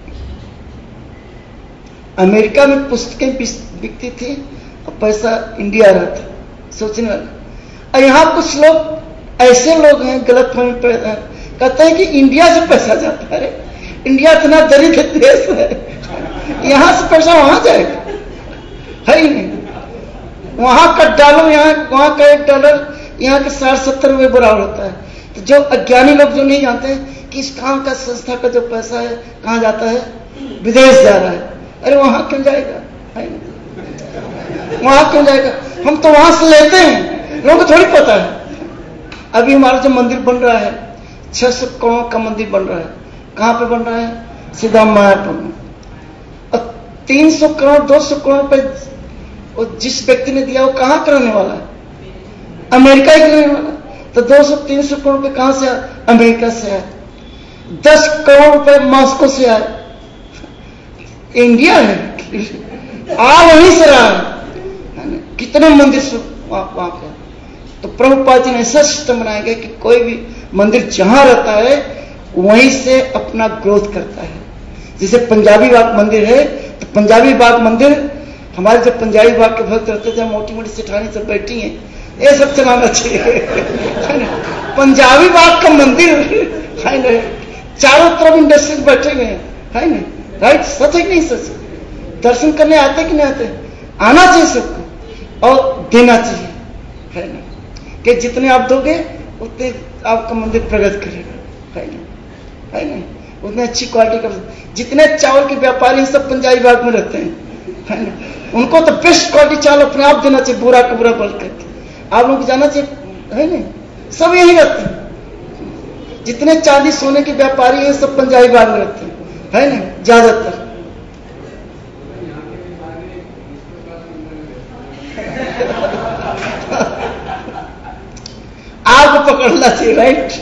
Speaker 1: अमेरिका में पुस्तकें बिकती थी और पैसा इंडिया आ रहा था, सोचने वाला। और यहां कुछ लोग ऐसे लोग हैं गलत फहमी पे कहते हैं कि इंडिया से पैसा जाता है। इंडिया इतना दरिद्र देश है, यहां से पैसा वहां जाएगा, है ही नहीं। वहां का डॉलर यहाँ, वहां का एक डॉलर यहाँ के साठ सत्तर रुपए बराबर होता है। तो जो अज्ञानी लोग जो नहीं जानते हैं कि इस काम का संस्था का जो पैसा है कहाँ जाता है? विदेश जा रहा है। अरे वहां क्यों जाएगा? है नहीं, वहां क्यों जाएगा? हम तो वहां से लेते हैं, लोगों को थोड़ी पता है। अभी हमारा जो मंदिर बन रहा है छह सौ करोड़ का मंदिर बन रहा है, कहां पे बन रहा है? सीधा मायापुर में। और तीन सौ करोड़ दो सौ करोड़ रुपए और जिस व्यक्ति ने दिया वो कहां करने वाला है? अमेरिका ही करने वाला। तो दो सौ तीन सौ करोड़ रुपए कहां से आए? अमेरिका से आए। दस करोड़ रुपए मॉस्को से आए। इंडिया है, आ वहीं से रहा है। कितने मंदिर वहां पे। तो प्रभुपाद जी ने ऐसा सिस्टम बनाया गया कि कोई भी मंदिर जहां रहता है वहीं से अपना ग्रोथ करता है। जैसे पंजाबी बाग मंदिर है तो पंजाबी बाग मंदिर, हमारे जो पंजाबी बाग के भक्त रहते थे, मोटी मोटी सेठानी सब बैठी हैं, ये सब चलाना चाहिए। पंजाबी बाग का मंदिर है ना, चारों तरफ इंडस्ट्रीज बैठे हुए हैं, है ना, राइट? सच है कि नहीं सच? दर्शन करने आते कि नहीं आते? आना चाहिए सबको और देना चाहिए, है ना, कि जितने आप दोगे उतने आपका मंदिर प्रगति करेगा, है ना, है ना, उतने अच्छी क्वालिटी का। जितने चावल के व्यापारी सब पंजाबी बाग में रहते हैं, है ना, उनको तो बेस्ट क्वालिटी चावल अपने आप देना चाहिए, बुरा का बुरा बल करके। आप लोग जाना चाहिए, है ना, सब यही रहते हैं। जितने चांदी सोने के व्यापारी हैं सब पंजाबी बाग में रहते हैं, है ना, ज्यादातर। आपको पकड़ना चाहिए, राइट?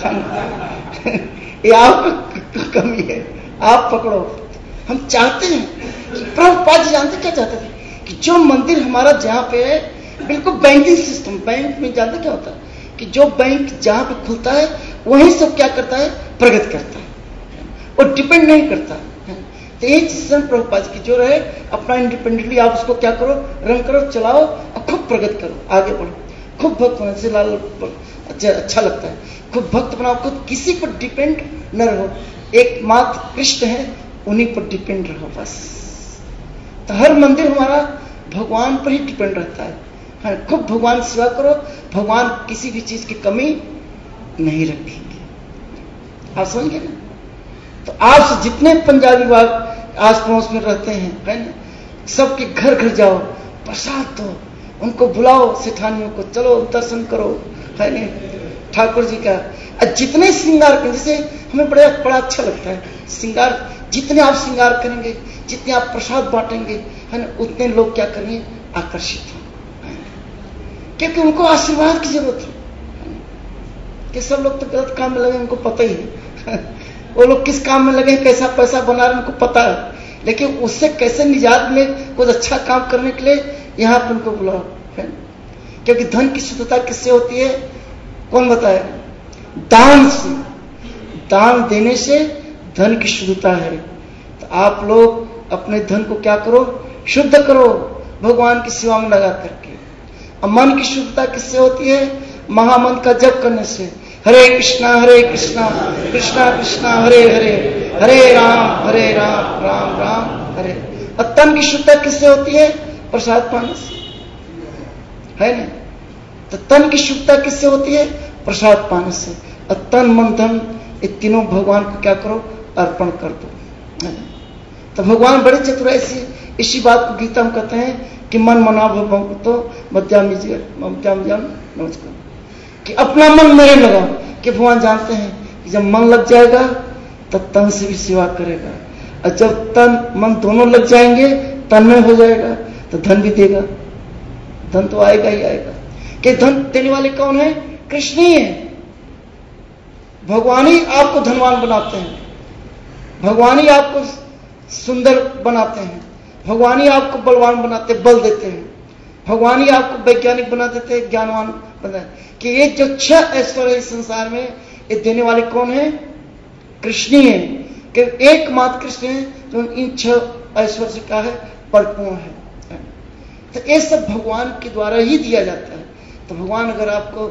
Speaker 1: ये आपको कमी है, आप पकड़ो। हम चाहते हैं कि प्रभुपाद जी जानते क्या चाहते थे कि जो मंदिर हमारा जहां पे है बिल्कुल बैंकिंग सिस्टम, बैंक में जानते क्या होता है कि जो बैंक जहां पे खुलता है वहीं सब क्या करता है? प्रगति करता है, वो डिपेंड नहीं करता है। तो यही सिस्टम प्रभुपाद जी की जो रहे, अपना इंडिपेंडेंटली आप उसको क्या करो? रन करो, चलाओ और खूब प्रगति करो, आगे बढ़ो, खूब भक्त होने से लाल अच्छा, अच्छा लगता है। खूब भक्त बनाओ, खुद किसी पर डिपेंड न रहो, एकमात्र कृष्ण है, उन्हीं पर डिपेंड रहो बस। तो हर मंदिर हमारा भगवान पर ही डिपेंड रहता है। हाँ, खूब भगवान की सेवा करो, भगवान किसी भी चीज की कमी नहीं रखेंगे। आप समझ गए ना? तो आप जितने पंजाबी बाग आस पड़ोस में रहते हैं, है ना, सबके घर घर जाओ, प्रसाद दो, उनको बुलाओ, सेठानियों को, चलो दर्शन करो, है ना, ठाकुर जी का। जितने श्रृंगार करें, जैसे हमें बड़ा बड़ा अच्छा लगता है श्रृंगार, जितने आप श्रृंगार करेंगे, जितने आप प्रसाद बांटेंगे, है ना, उतने लोग क्या करेंगे, आकर्षित हों, क्योंकि उनको आशीर्वाद की जरूरत है। कि सब लोग तो गलत काम में लगे, उनको पता ही है वो लोग किस काम में लगे, कैसा पैसा बना रहे, उनको पता है, लेकिन उससे कैसे निजात में कुछ अच्छा काम करने के लिए यहां पर उनको बुलाओ, है। क्योंकि धन की शुद्धता किससे होती है, कौन बताए, दान से। दान देने से धन की शुद्धता है। तो आप लोग अपने धन को क्या करो, शुद्ध करो भगवान की सेवा में लगा करके। अब मन की शुद्धता किससे होती है, महामंत्र का जप करने से। हरे कृष्णा हरे कृष्णा कृष्णा कृष्णा हरे हरे, हरे राम हरे राम राम राम हरे। और तन की शुद्धता किससे होती है, प्रसाद पाने से, है ना। तो तन की शुद्धता किससे होती है, प्रसाद पाने से। और तन मन धन ये तीनों भगवान को क्या करो, अर्पण कर दो, है ना। तो भगवान बड़े चतुराई से इसी बात को गीता में कहते हैं कि मन मना भव तो मध्याम नमस्कार, कि अपना मन मेरे लगाओ। कि भगवान जानते हैं कि जब मन लग जाएगा तब तन से भी सेवा करेगा, और जब तन मन दोनों लग जाएंगे, तन में हो जाएगा तो धन भी देगा, धन तो आएगा ही आएगा। कि धन देने वाले कौन है, कृष्ण ही है। भगवान ही आपको धनवान बनाते हैं, भगवान ही आपको सुंदर बनाते हैं, भगवान ही आपको बलवान बनाते, बल देते हैं, भगवान ही आपको वैज्ञानिक बना देते हैं, ज्ञानवान बना। कि ये जो छह ऐश्वर्य इस संसार में, ये देने वाले कौन है, कृष्ण ही है। कि एकमात्र कृष्ण है जो इन छह ऐश्वर्य से क्या है, परिपूर्ण है। तो ये सब भगवान के द्वारा ही दिया जाता है। तो भगवान अगर आपको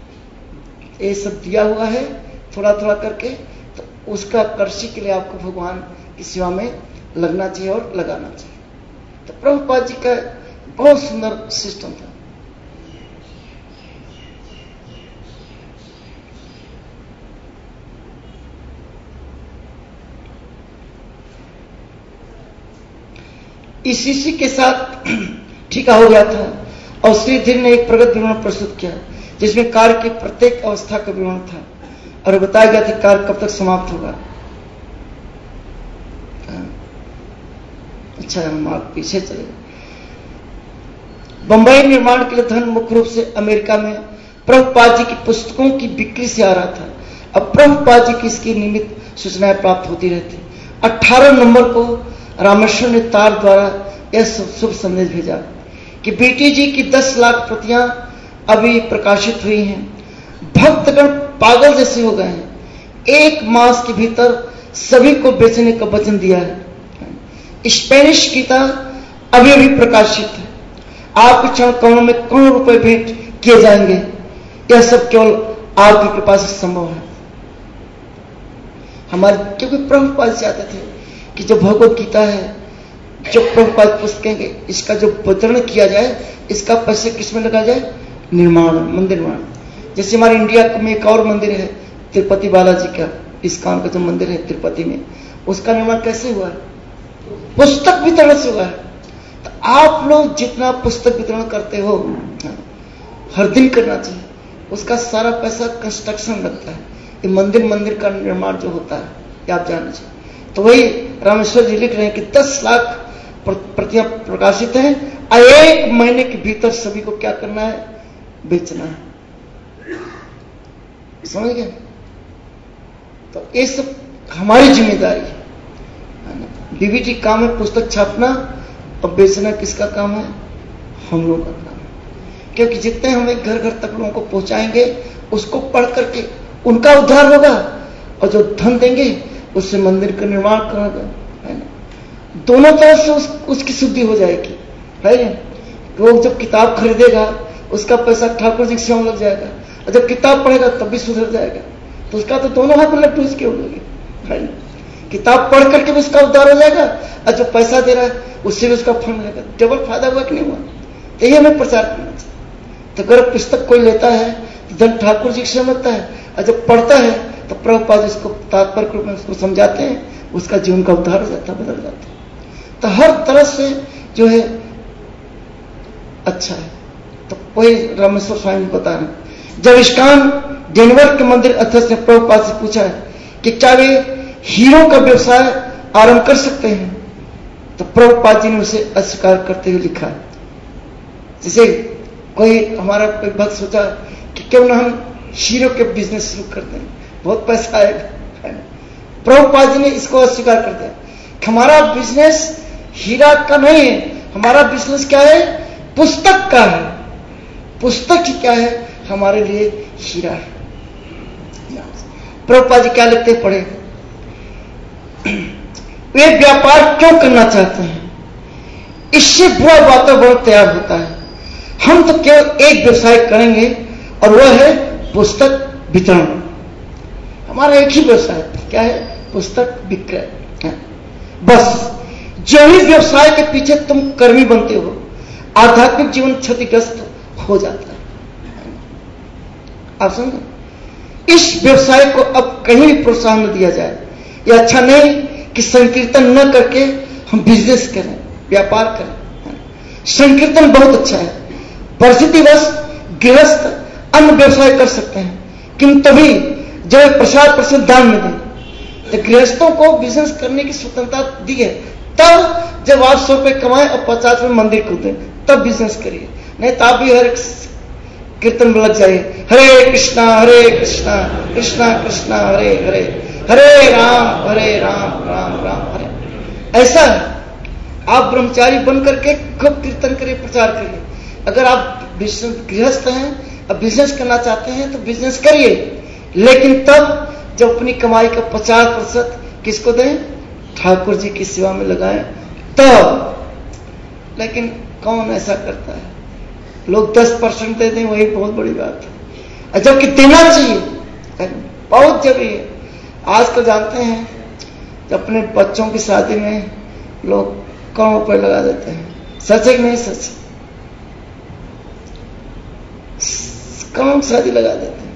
Speaker 1: ये सब दिया हुआ है थोड़ा थोड़ा करके, तो उसका कर्षी के लिए आपको भगवान की सेवा में लगना चाहिए और लगाना चाहिए। तो प्रभुपाद जी का बहुत सुंदर सिस्टम था। इस इसी के साथ ठीका हो गया था, और श्री धीर ने एक प्रगत विवरण प्रस्तुत किया जिसमें कार्य की प्रत्येक अवस्था का विवरण था, और बताया गया था कार्य कब तक समाप्त होगा। अच्छा, हम आप पीछे चले। बंबई निर्माण के लिए धन मुख्य रूप से अमेरिका में प्रभुपाद जी की पुस्तकों की बिक्री से आ रहा था। अब प्रभुपाद जी की इसकी नियमित सूचनाएं प्राप्त होती रहती। अठारह नवंबर को रामेश्वर ने तार द्वारा यह शुभ संदेश भेजा कि बेटी जी की दस लाख प्रतियां अभी प्रकाशित हुई हैं। भक्तगण पागल जैसे हो गए हैं। एक मास के भीतर सभी को बेचने का वचन दिया है। स्पेनिश गीता अभी अभी प्रकाशित है। आपके चरण कमलों में करोड़ों रुपए भेंट किए जाएंगे। यह सब केवल आपकी कृपा से संभव है। हमारे क्योंकि प्रभुपाद चाहते थे कि जो भगवत गीता है, जो प्रभुपाद पुस्तकें, इसका जो वितरण किया जाए, इसका पैसे किसमें लगा जाए, निर्माण, मंदिर निर्माण। जैसे हमारे इंडिया में एक और मंदिर है तिरुपति बालाजी का, इस्कॉन का जो मंदिर है तिरुपति में, उसका निर्माण कैसे हुआ है, पुस्तक वितरण से हुआ है। तो आप लोग जितना पुस्तक वितरण करते हो, हर दिन करना चाहिए। उसका सारा पैसा कंस्ट्रक्शन लगता है। ये मंदिर मंदिर का निर्माण जो होता है, ये आप जानना चाहिए। तो वही रामेश्वर जी लिख रहे हैं कि दस लाख प्रतियां प्रकाशित हैं, और एक महीने के भीतर सभी को क्या करना है, बेचना है। समझ गए? तो ये सब हमारी जिम्मेदारी है। डीबीटी काम है पुस्तक छापना, और बेचना किसका काम है, हम लोगों का काम है। क्योंकि जितने हमें घर घर तक लोगों को पहुंचाएंगे, उसको पढ़ करके उनका उद्धार होगा, और जो धन देंगे उससे मंदिर का निर्माण करेगा, है ना। दोनों तरफ से उस, उसकी शुद्धि हो जाएगी, है ना। लोग जब किताब खरीदेगा, उसका पैसा ठाकुर जी की सेवा में लग जाएगा, और जब किताब पढ़ेगा तब भी सुधर जाएगा। तो उसका तो दोनों हाथ में लड्डू उसके हो जाएंगे, है ना। किताब पढ़ करके भी उसका उद्धार हो जाएगा, और जो पैसा दे रहा है उससे भी उसका फल मिलेगा। डबल फायदा हुआ कि नहीं हुआ? यही हमें प्रचार करना चाहिए। तो अगर पुस्तक कोई लेता है तो धन ठाकुर जी की सेवा लगता है, और जब पढ़ता है तो प्रभुपाद इसको तात्पर्य रूप में उसको समझाते हैं, उसका जीवन का उद्धार हो जाता है, बदल जाता है। तो हर तरह से जो है अच्छा है। तो वही रामेश्वर स्वामी बता रहे हैं, जब इस्कॉन डेनवर के मंदिर अध्यक्ष ने प्रभुपाद से पूछा कि क्या वे हीरो का व्यवसाय आरंभ कर सकते हैं? तो प्रभुपाद जी ने उसे अस्वीकार करते हुए लिखा। जैसे कोई हमारा कोई भक्त सोचा कि क्यों ना हम हीरो के बिजनेस शुरू कर दें, बहुत पैसा आएगा। प्रभुपाद जी ने इसको अस्वीकार कर दिया। हमारा बिजनेस हीरा का नहीं है, हमारा बिजनेस क्या है? पुस्तक का है। पुस्तक ही क्या है? हमारे लिए हीरा है। प्रभुपाद जी क्या लिखते पढ़े? वे व्यापार क्यों करना चाहते हैं? इससे बुरा वातावरण तैयार होता है। हम तो केवल एक व्यवसाय करेंगे और वह है पुस्तक वितरण। हमारा एक ही व्यवसाय क्या है? पुस्तक विक्रय। बस जो ही व्यवसाय के पीछे तुम कर्मी बनते हो, आध्यात्मिक जीवन क्षतिग्रस्त हो जाता है। आप समझो, इस व्यवसाय को अब कहीं भी प्रोत्साहन न दिया जाए। यह अच्छा नहीं कि संकीर्तन न करके हम बिजनेस करें, व्यापार करें। संकीर्तन बहुत अच्छा है, परिस्थितिवश गृहस्थ अन्य व्यवसाय कर सकते हैं, किंतु तभी जब प्रसाद प्रसाद दान में दें। तो गृहस्थों को बिजनेस करने की स्वतंत्रता दी है, तब जब आप सौ रुपए कमाएं और पचास रुपए मंदिर को दें, तब बिजनेस करिए। नहीं तो आप भी हर कीर्तन में लग जाइए, हरे कृष्णा हरे कृष्णा कृष्णा कृष्णा हरे हरे, हरे राम हरे राम राम राम हरे। ऐसा आप ब्रह्मचारी बन करके खूब कीर्तन करिए, प्रचार करिए। अगर आप गृहस्थ हैं, अब बिजनेस करना चाहते हैं तो बिजनेस करिए, लेकिन तब जब अपनी कमाई का पचास प्रतिशत किसको दें? ठाकुर जी की सेवा में लगाएं तब। लेकिन कौन ऐसा करता है? लोग दस परसेंट देते हैं, वही बहुत बड़ी बात है, जबकि देना चाहिए, बहुत जरूरी है। आजकल जानते हैं अपने बच्चों की शादी में लोग करोड़ रुपए लगा देते हैं। सच है कि नहीं सच? करोड़ शादी लगा देते हैं।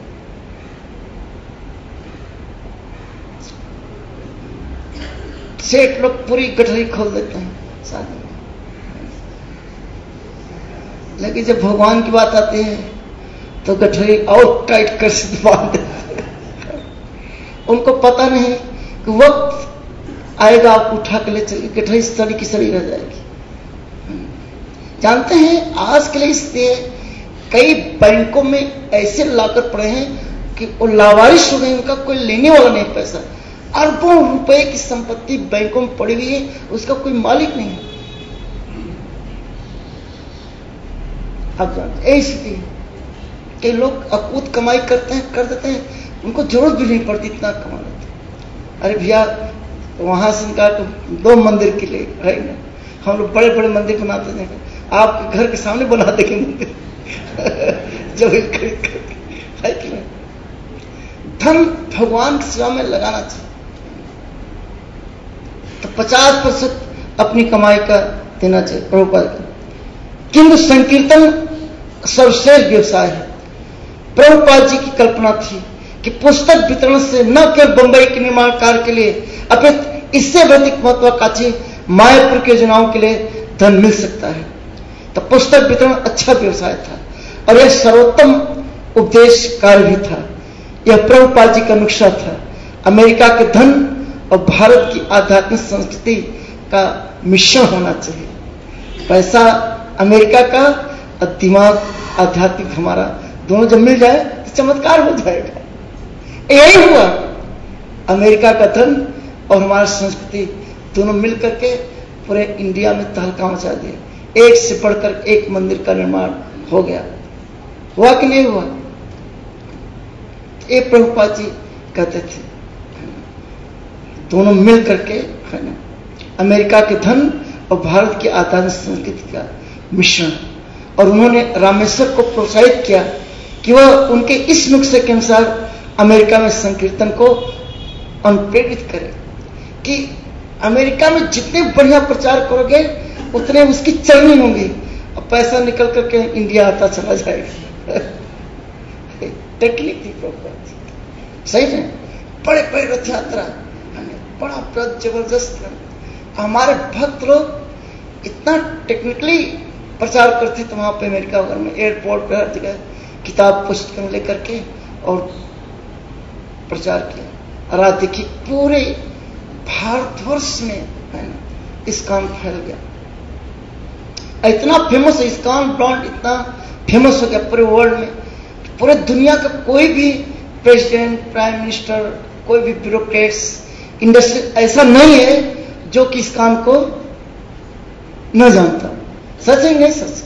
Speaker 1: सेठ लोग पूरी गठरी खोल देते हैं शादी में। लेकिन जब भगवान की बात आती है तो गठरी और टाइट कर से बांध देते हैं। उनको पता नहीं कि वक्त आएगा आपको उठा के ले चलेगी, गठरी सड़ी की सड़ी रह जाएगी। जानते हैं आज के लिए इसलिए कई बैंकों में ऐसे लाकर पड़े हैं कि वो लावारिस हो गए, उनका कोई लेने वाला नहीं पैसा। अरबों रुपए की संपत्ति बैंकों में पड़ी हुई है, उसका कोई मालिक नहीं है। आप जानते हैं स्थिति कि लोग अकूत कमाई करते हैं, कर देते हैं, उनको जरूरत भी नहीं पड़ती, इतना कमा लेते हैं। अरे भैया वहां से निकाल दो मंदिर के लिए है ना, हम लोग बड़े बड़े मंदिर बनाते हैं, आपके घर के सामने बना देंगे मंदिर जमीन खरीद करके, है कि नहीं? धन भगवान की सेवा में लगाना चाहिए। तो पचास प्रतिशत अपनी कमाई का देना चाहिए प्रभुपाद का। किंतु संकीर्तन सर्वश्रेष्ठ व्यवसाय है। प्रभुपाद जी की कल्पना थी कि पुस्तक वितरण से न केवल बंबई के निर्माण कार्य के लिए अपितु इससे अधिक महत्वाकांक्षी मायापुर के योजनाओं के लिए धन मिल सकता है। तो पुस्तक वितरण अच्छा व्यवसाय था और यह सर्वोत्तम उपदेश कार्य भी था। यह प्रभुपाद जी का नुस्खा था। अमेरिका के धन और भारत की आध्यात्मिक संस्कृति का मिश्रण होना चाहिए। पैसा अमेरिका का और दिमाग आध्यात्मिक हमारा, दोनों जब मिल जाए तो चमत्कार हो जाएगा। यही हुआ। अमेरिका का धन और हमारी संस्कृति दोनों मिल करके पूरे इंडिया में तहलका मचा दिया। एक से बढ़कर एक मंदिर का निर्माण हो गया। हुआ कि नहीं हुआ? ये प्रभुपाद जी कहते थे, दोनों मिल करके है ना, अमेरिका के धन और भारत की आध्यात्मिक संस्कृति का मिश्रण। और उन्होंने रामेश्वर को प्रोत्साहित किया कि वह उनके इस नुस्खे के अनुसार अमेरिका में संकीर्तन को अनुप्रेरित करे कि अमेरिका में जितने बढ़िया प्रचार करोगे उतने उसकी चलनी होंगी और पैसा निकल करके इंडिया आता चला जाएगा। टेक्निक थी प्रभुपाद जी, सही है। बड़े बड़े रथ यात्रा, बड़ा प्रद जबरदस्त। हमारे भक्त लोग इतना टेक्निकली प्रचार करते थे वहां पे अमेरिका वगैरह में, एयरपोर्ट पर हर जगह किताब पुस्तक लेकर के और प्रचार किया। और आज देखिए पूरे भारतवर्ष में है ना इस्कॉन फैल गया, इतना फेमस है इस्कॉन ब्रांड, इतना फेमस हो गया पूरे वर्ल्ड में। पूरे दुनिया का कोई भी प्रेसिडेंट, प्राइम मिनिस्टर, कोई भी ब्यूरोक्रेट्स, इंडस्ट्री ऐसा नहीं है जो कि इस्कॉन को न जानता। सच है नहीं सच?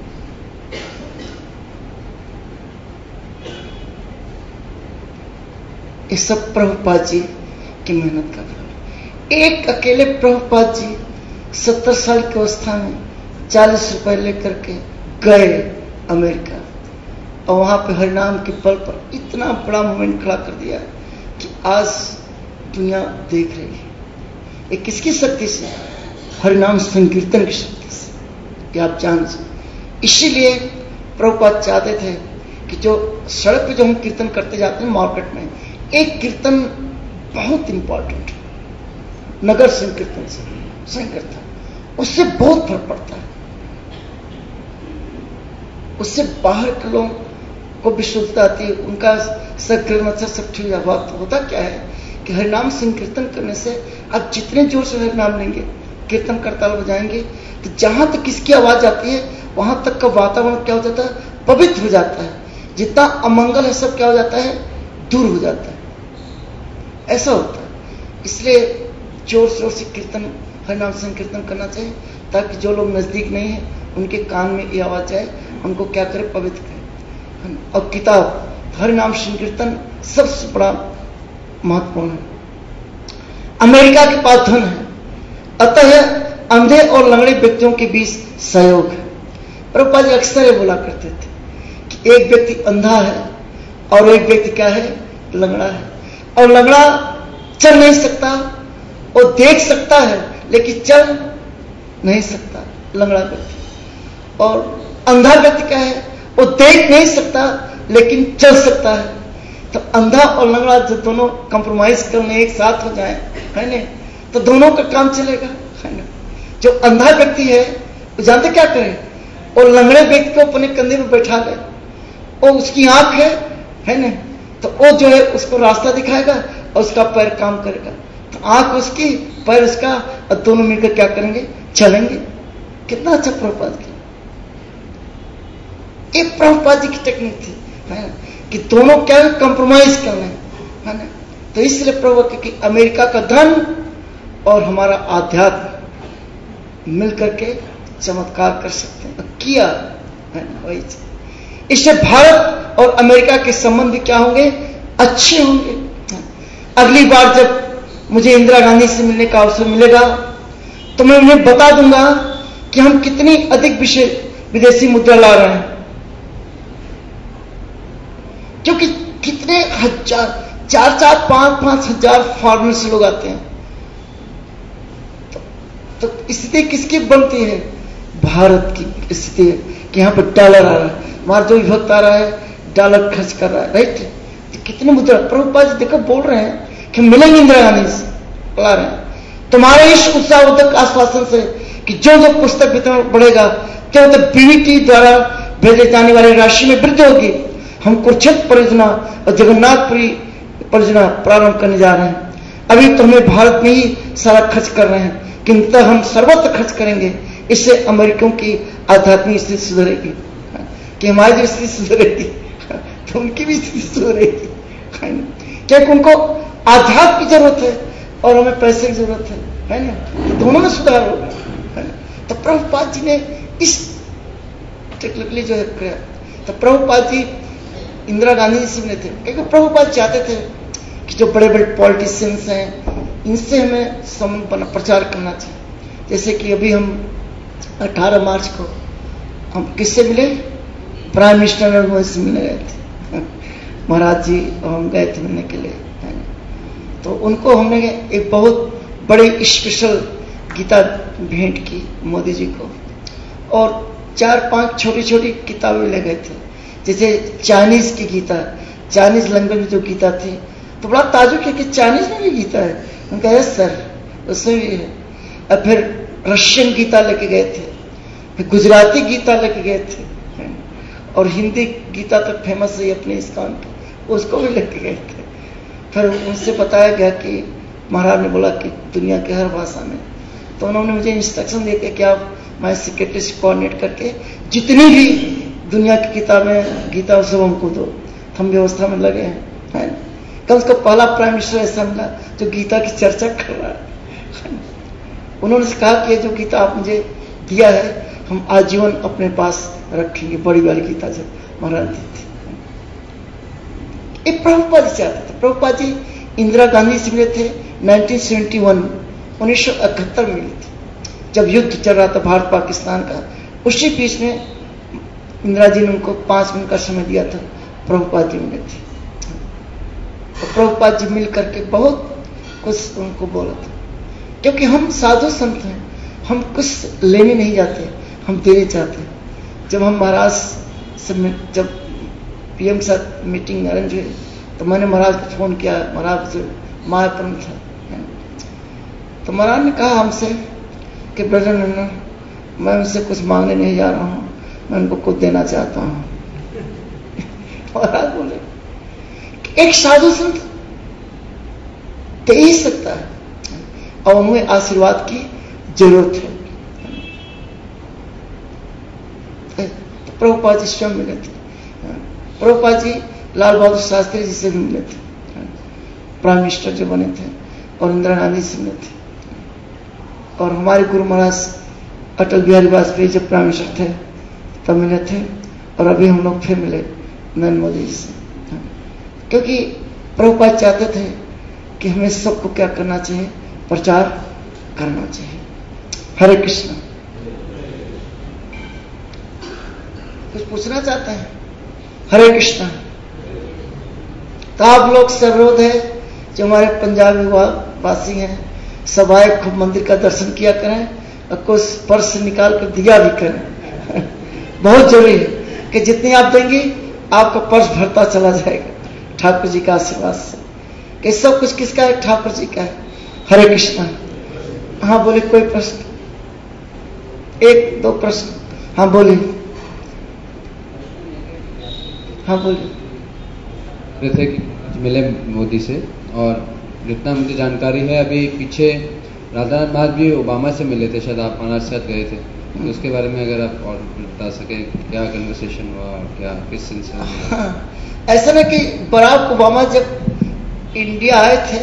Speaker 1: ये सब प्रभुपाद जी की मेहनत का फल। एक अकेले प्रभुपाद जी सत्तर साल की अवस्था में चालीस रुपए लेकर के गए अमेरिका, और वहां पे हरिनाम के बल पर इतना बड़ा मूवमेंट खड़ा कर दिया कि आज दुनिया देख रही है। ये किसकी शक्ति से? हरिनाम संकीर्तन की शक्ति से, कि आप जान सकें। इसीलिए प्रभुपाद चाहते थे कि जो सड़क पे जो हम कीर्तन करते जाते हैं मार्केट में, एक कीर्तन बहुत इंपॉर्टेंट है, नगर संकीर्तन से संकीर्तन, उससे बहुत फर्क पड़ता है। उससे बाहर के लोग को भी शुद्धता आती है, उनका संकीर्तन अच्छा सब ठीक है। होता क्या है कि हरिनाम संकीर्तन करने से आप जितने जोर से हरिनाम लेंगे, कीर्तन करताल बजाएंगे, तो जहां तक किसकी आवाज आती है वहां तक का वातावरण क्या हो जाता है? पवित्र हो जाता है। जितना अमंगल है सब क्या हो जाता है? दूर हो जाता है। ऐसा होता है। इसलिए जोर जोर से कीर्तन, हरिनाम संकीर्तन करना चाहिए, ताकि जो लोग नजदीक नहीं है उनके कान में ये आवाज जाए, उनको क्या करे? पवित्र करे। और किताब हरिनाम संकीर्तन सबसे बड़ा महत्वपूर्ण है। अमेरिका के पास धन है, अतः अंधे और लंगड़े व्यक्तियों के बीच सहयोग है। प्रभुपाद जी अक्सर ये बोला करते थे कि एक व्यक्ति अंधा है और एक व्यक्ति क्या है? लंगड़ा है। और लंगड़ा चल नहीं सकता, वो देख सकता है लेकिन चल नहीं सकता, लंगड़ा व्यक्ति। और अंधा व्यक्ति क्या है? वो देख नहीं सकता लेकिन चल सकता है। तो अंधा और लंगड़ा जो दोनों कंप्रोमाइज करने एक साथ हो जाए, है ना, तो दोनों का काम चलेगा, है ना। जो अंधा व्यक्ति है वो जानते क्या करे? और लंगड़े व्यक्ति को अपने कंधे में बैठा ले, वो उसकी आंख है, है ना, तो वो जो है उसको रास्ता दिखाएगा और उसका पैर काम करेगा। तो आंख उसकी, पैर उसका, और दोनों मिलकर क्या करेंगे? चलेंगे। कितना अच्छा प्रभुपाद की, एक प्रभुपाद जी की टेक्निक थी, है ना, कि दोनों क्या कंप्रोमाइज करना है ना। तो इसलिए प्रभु कि अमेरिका का धन और हमारा आध्यात्म मिलकर के चमत्कार कर सकते हैं, किया है ना वही। इससे भारत और अमेरिका के संबंध भी क्या होंगे? अच्छे होंगे। अगली बार जब मुझे इंदिरा गांधी से मिलने का अवसर मिलेगा तो मैं उन्हें बता दूंगा कि हम कितनी अधिक विदेशी मुद्रा ला रहे हैं, क्योंकि कितने हजार, चार चार पांच पांच हजार फॉरेनर्स लोग आते हैं। तो, तो स्थिति किसकी बनती है? भारत की स्थिति है कि यहां पर डॉलर आ रहा है, हमारा जो विभक्त आ रहा है डॉलर खर्च कर रहा है, राइट। तो कितनी मुद्रा प्रभुपाद जी देखो बोल रहे हैं कि मिलेंगे इंदिरा गांधी से, बुला रहे हैं तुम्हारे इस उत्साहवर्धक आश्वासन से कि जो जो पुस्तक वितरण बढ़ेगा तो तो बीवीटी द्वारा भेजे जाने वाली राशि में वृद्धि होगी। हम कुरुक्षेत्र परियोजना और जगन्नाथपुरी परियोजना प्रारंभ करने जा रहे हैं। अभी तो हमें भारत में ही सारा खर्च कर रहे हैं, किंतु हम सर्वत्र खर्च करेंगे। इससे अमेरिकियों की आध्यात्मिक स्थिति सुधरेगी, कि हमारी जो स्थिति सुधरेगी तो उनकी भी स्थिति सुधरेगी, क्योंकि उनको आध्यात्म की जरूरत है और हमें पैसे की जरूरत है, है ना। तो दोनों में सुधार होगा, है ना। तो प्रभुपाद जी ने इस टेक्निकली जो है किया। तो प्रभुपाद जी इंदिरा गांधी जी से मिले थे, क्योंकि प्रभुपाद चाहते थे कि जो बड़े बड़े पॉलिटिशियंस हैं इनसे हमें संबंध बना, प्रचार करना चाहिए। जैसे कि अभी हम अठारह मार्च को हम किससे मिले? प्राइम मिनिस्टर नरेंद्र मोदी से मिलने गए थे, महाराज जी हम गए थे मिलने के लिए, है ना। तो उनको हमने एक बहुत बड़ी स्पेशल गीता भेंट की मोदी जी को, और चार पांच छोटी छोटी किताबें ले गए थे, जैसे चाइनीज की गीता, चाइनीज लैंग्वेज में जो गीता थी। तो बड़ा ताजुब है कि चाइनीज में भी गीता है। उनका यस सर उसमें भी है। और फिर रशियन गीता लेके गए थे, फिर गुजराती गीता लेके गए थे, और हिंदी गीता तक फेमस है अपने इस्कॉन की, उसको भी लेके गए थे। फिर उनसे बताया गया कि महाराज ने बोला कि दुनिया के हर भाषा में, तो उन्होंने मुझे इंस्ट्रक्शन दे के कि आप मैं सेक्रेटरी से कोऑर्डिनेट करके जितनी भी दुनिया की किताबें गीता सब हमको दो। हम व्यवस्था में लगे हैं, है कम से कम पहला प्राइम मिनिस्टर ऐसा मिला जो गीता की चर्चा कर रहा है। उन्होंने कहा कि ये जो गीता आप मुझे दिया है हम आजीवन अपने पास रखेंगे, बड़ी वाली गीता जो महाराज दी थी। एक प्रभुपाद जी चाहते थे। प्रभुपाद जी इंदिरा गांधी से मिले थे उन्नीस सौ इकहत्तर उन्नीस सौ इकहत्तर में मिले थे, जब युद्ध चल रहा था भारत पाकिस्तान का। उसी बीच में इंदिरा जी ने उनको पांच मिनट का समय दिया था, प्रभुपाद जी मिले थे। तो प्रभुपाद जी मिल करके बहुत कुछ उनको बोला था, क्योंकि हम साधु संत हैं, हम कुछ लेने नहीं जाते, हम देने चाहते हैं। जब हम महाराज से जब पीएम के साथ मीटिंग अरेंज हुई तो मैंने महाराज को फोन किया। महाराज जो महाप्रम था, तो महाराज ने कहा हमसे कि ब्रदर नन्ना मैं उनसे कुछ मांगने नहीं जा रहा हूं, मैं उनको कुछ देना चाहता हूं। महाराज बोले कि एक साधु संत दे ही सकता है और उन्हें आशीर्वाद की जरूरत है। तो प्रभुपाद जी स्वयं मिले थे। प्रभुपाद जी लाल बहादुर शास्त्री जी से भी मिले थे, प्राइम मिनिस्टर जो बने थे, और इंदिरा गांधी से मिले थे, और हमारे गुरु महाराज अटल बिहारी वाजपेयी जब प्राइम मिनिस्टर थे तब मिले थे, और अभी हम लोग फिर मिले नरेंद्र मोदी जी से। क्योंकि प्रभुपाद चाहते थे कि हमें सबको क्या करना चाहिए, प्रचार करना चाहिए। हरे कृष्ण। कुछ पूछना चाहते हैं? हरे कृष्ण। तो आप लोग से अनुरोध है जो हमारे पंजाबी वासी हैं, सब आए, खूब मंदिर का दर्शन किया करें और कुछ पर्स निकाल कर दिया भी करें। बहुत जरूरी है कि जितनी आप देंगी आपका पर्स भरता चला जाएगा ठाकुर जी का आशीर्वाद से। कि सब कुछ किसका है? ठाकुर जी का है। हरे कृष्ण। हाँ बोले, कोई प्रश्न? एक दो प्रश्न। हाँ बोलिए। हाँ बोलिए।
Speaker 2: थे कि मिले मोदी से, और जितना मुझे जानकारी है अभी पीछे राधानाथ महाराज भी ओबामा से मिले थे, शायद आप महाराज साथ गए थे, तो उसके बारे में अगर आप और बता सके क्या कन्वर्सेशन हुआ, क्या किस सिलसिले में?
Speaker 1: हाँ, ऐसा ना कि बराक ओबामा जब इंडिया आए थे,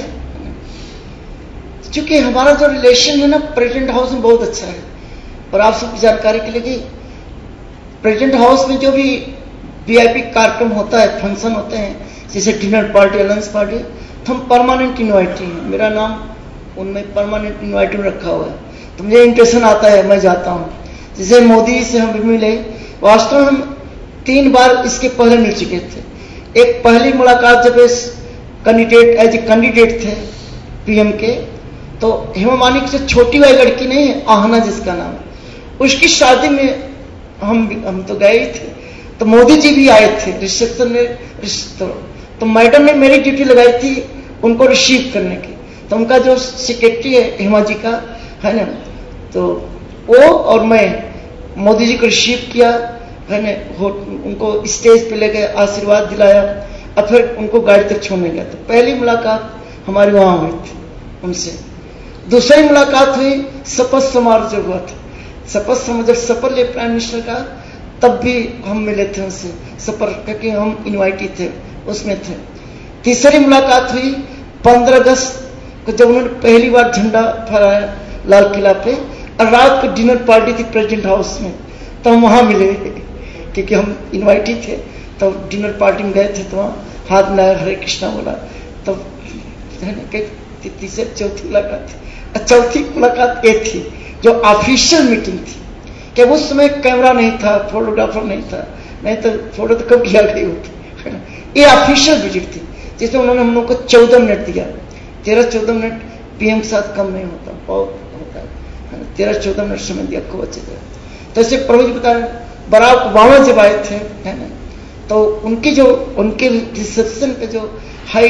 Speaker 1: क्योंकि हमारा जो रिलेशन है ना प्रेसिडेंट हाउस में बहुत अच्छा है, और आप सबकी जानकारी के लिए कि प्रेसिडेंट हाउस में जो भी वीआईपी कार्यक्रम होता है, फंक्शन होते हैं, जैसे डिनर पार्टी, लंच पार्टी, तो हम परमानेंट इन्वाइटी हैं। मेरा नाम उनमें परमानेंट इन्वाइटी में रखा हुआ है, तो मुझे इंटेंशन आता है, मैं जाता हूँ। जैसे मोदी से हम भी मिले, वास्तव में हम तीन बार इसके पहले मिल चुके थे। एक पहली मुलाकात जब इस कैंडिडेट एज ए कैंडिडेट थे पीएम के, तो हेमा मालिनी से छोटी वाली लड़की नहीं है, आहना जिसका नाम है, उसकी शादी में हम हम तो गए ही थे, तो मोदी जी भी आए थे रिसेप्शन में। तो, तो मैडम ने मेरी ड्यूटी लगाई थी उनको रिसीव करने की, तो उनका जो सेक्रेटरी है हेमा जी का है ना, तो वो और मैं मोदी जी को रिसीव किया है ना, उनको स्टेज पे ले गए, आशीर्वाद दिलाया, और फिर उनको गाड़ी तक छोड़ने गया। तो पहली मुलाकात हमारी वहां हुई थी उनसे। दूसरी मुलाकात हुई शपथ समारोह जब हुआ था, शपथ समारोह जब शपथ ले प्राइम मिनिस्टर का, तब भी हम मिले थे उनसे, शपथ करके हम इनवाइटी थे, उसमें थे। तीसरी मुलाकात हुई पंद्रह अगस्त को, जब उन्होंने पहली बार झंडा फहराया लाल किला पे, और रात को डिनर पार्टी थी प्रेसिडेंट हाउस में, तो हम वहां मिले, क्योंकि हम इनवाइटी थे। तो डिनर पार्टी में गए थे, तो वहाँ हाथ मिलाया, हरे कृष्णा बोला। तो तीसरी चौथी मुलाकात थी। चौथी मुलाकात ये थी जो ऑफिशियल मीटिंग थी, कि उस समय कैमरा नहीं था, फोटोग्राफर नहीं था, नहीं तो फोटो तो कब किया गई होती। ये ऑफिशियल विजिट थी जिसमें उन्होंने हम लोग को चौदह मिनट दिया। तेरह चौदह मिनट पीएम के साथ कम नहीं होता, बहुत होता है। तेरह चौदह मिनट समय दिया खूब अच्छे तरह। तो ऐसे प्रभु जी बता रहे, बराक ओबामा जब आए थे है ना, तो उनकी जो उनके रिसेप्शन पे जो हाई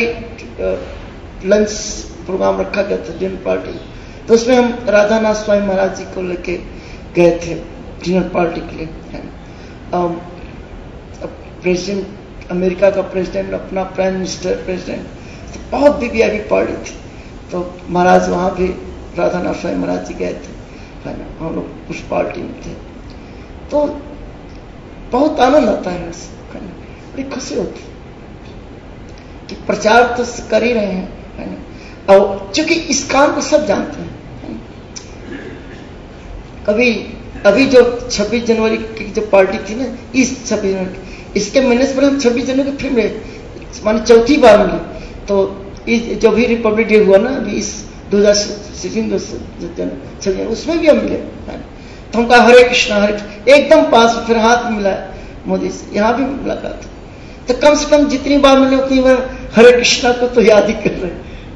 Speaker 1: लंच प्रोग्राम रखा गया था, डिनर पार्टी, तो उसमें हम राधानाथ स्वामी महाराज जी को लेके गए थे डिनर पार्टी के लिए। प्रेसिडेंट अमेरिका का प्रेसिडेंट, अपना प्राइम मिनिस्टर, प्रेसिडेंट, तो बहुत भी वी पार्टी थी। तो महाराज वहाँ भी राधानाथ स्वामी महाराज जी गए थे, है ना, हम लोग उस पार्टी में थे। तो बहुत आनंद आता है, है ना, बड़ी खुशी होती है कि प्रचार तो कर ही रहे हैं, है ना। और चूंकि इस काम को सब जानते हैं, है ना? कभी अभी जो छब्बीस जनवरी की जो पार्टी थी ना, इस छब्बीस जनवरी, इसके महीने से पहले हम छब्बीस जनवरी की फिल्म माने चौथी बार मिली। तो इस जो भी रिपब्लिक डे हुआ ना अभी इस दो हजार छब्बीस, उसमें भी हम मिले, है ना। तो हम कहा हरे कृष्णा हरे कृष्णा, एकदम पास, फिर हाथ मिला मोदी से, यहाँ भी मुलाकात। तो कम से कम जितनी बार मिले उतनी बार हरे कृष्णा को तो याद ही कर रहे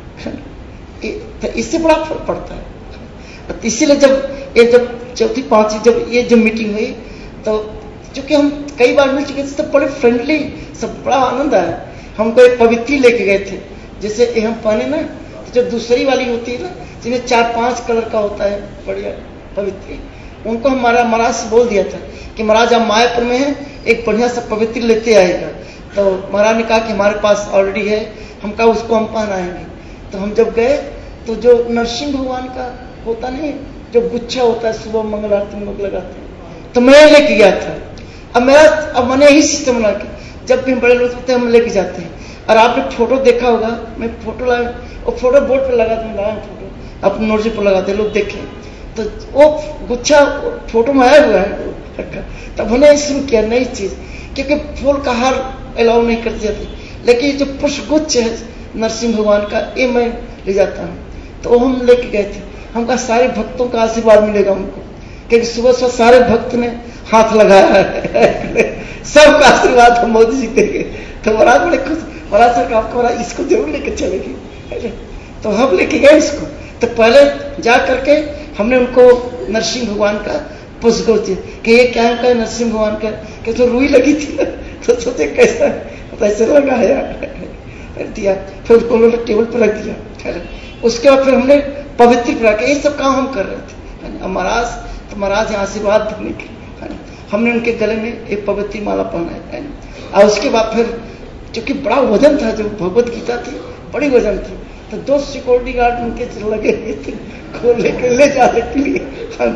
Speaker 1: हैं। तो इससे बड़ा फर्क पड़ता है। इसीलिए जब ये जब चौथी पांचवी जब ये जो मीटिंग हुई, तो चूंकि हम कई बार मिल चुके थे, सब बड़े फ्रेंडली, सब बड़ा आनंद आया। हमको एक पवित्री लेके गए थे, जैसे ये हम पहने ना, तो जो दूसरी वाली होती है ना, जिन्हें चार पांच कलर का होता है, बढ़िया पवित्री, उनको हमारा महाराज से बोल दिया था कि महाराज आप मायापुर में हैं, एक बढ़िया सा पवित्र लेते आएगा। तो महाराज ने कहा कि हमारे पास ऑलरेडी है। हम कहा उसको हम पहनाएंगे। तो हम जब गए तो जो नरसिंह भगवान का होता नहीं, जो गुच्छा होता है, सुबह मंगल आरती में लोग लगाते हैं, तो मैं लेके गया था। अब मेरा अब मैंने यही सिस्टम बना के जब भी बड़े लोग होते हैं हम लेके जाते हैं। और आपने फोटो देखा होगा, मैं फोटो लाया और फोटो बोर्ड पर लगा दूँ, लाया फोटो अपने नोटरी पर लगाते लोग देखें, तो वो गुच्छा फोटो में आया हुआ है रखा। तब हमने शुरू किया नई चीज, क्योंकि फूल का हार अलाउ नहीं करते जाते, लेकिन जो पुष्पगुच्छ है नरसिंह भगवान का, ये मैं ले जाता हूँ। तो वो हम लेके गए थे। हम कहा सारे भक्तों का आशीर्वाद मिलेगा उनको, क्योंकि सुबह सुबह सारे भक्त ने हाथ लगाया है सबका आशीर्वाद हम मोदी जी देंगे। तो महाराज बड़े खुश, महाराज सर आपको महाराज इसको जरूर लेके चलेगी। तो हम लेके गए इसको। तो पहले जा करके हमने उनको नरसिंह भगवान का पुष्पगुच्छ कि ये क्या है, नरसिंह भगवान का, कि तो रुई लगी थी ना, तो सोचे कैसा तो ऐसे लगाया दिया, फिर उसको उन्होंने टेबल पर रख दिया। उसके बाद फिर हमने पवित्र करा के ये सब काम हम कर रहे थे। महाराज तो महाराज आशीर्वाद देने के हमने उनके गले में एक पवित्र माला पहनाई है। और उसके बाद फिर क्योंकि बड़ा वजन था, जो भगवत गीता थी बड़ी वजन थी, तो दो सिक्योरिटी गार्ड उनके लगे हुए थे खोल लेके ले जाने के लिए।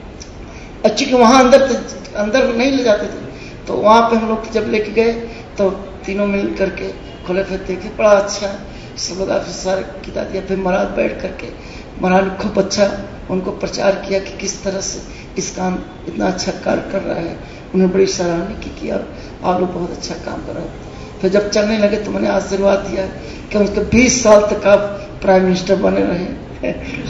Speaker 1: अच्छी कि वहां अंदर अंदर नहीं ले जाते थे, तो वहां पे हम लोग जब लेके गए तो तीनों मिल करके खोले, फिर देखे बड़ा अच्छा सब लोग फिर सारे किताब दिया। फिर महाराज बैठ करके महाराज ने खूब अच्छा उनको प्रचार किया कि किस तरह से इस काम इतना अच्छा कार्य कर रहा है। उन्होंने बड़ी सराहना की कि आप लोग बहुत अच्छा काम कर रहे हैं। फिर जब चलने लगे तो मैंने आशीर्वाद दिया कि उसके बीस साल तक आप प्राइम मिनिस्टर बने रहे।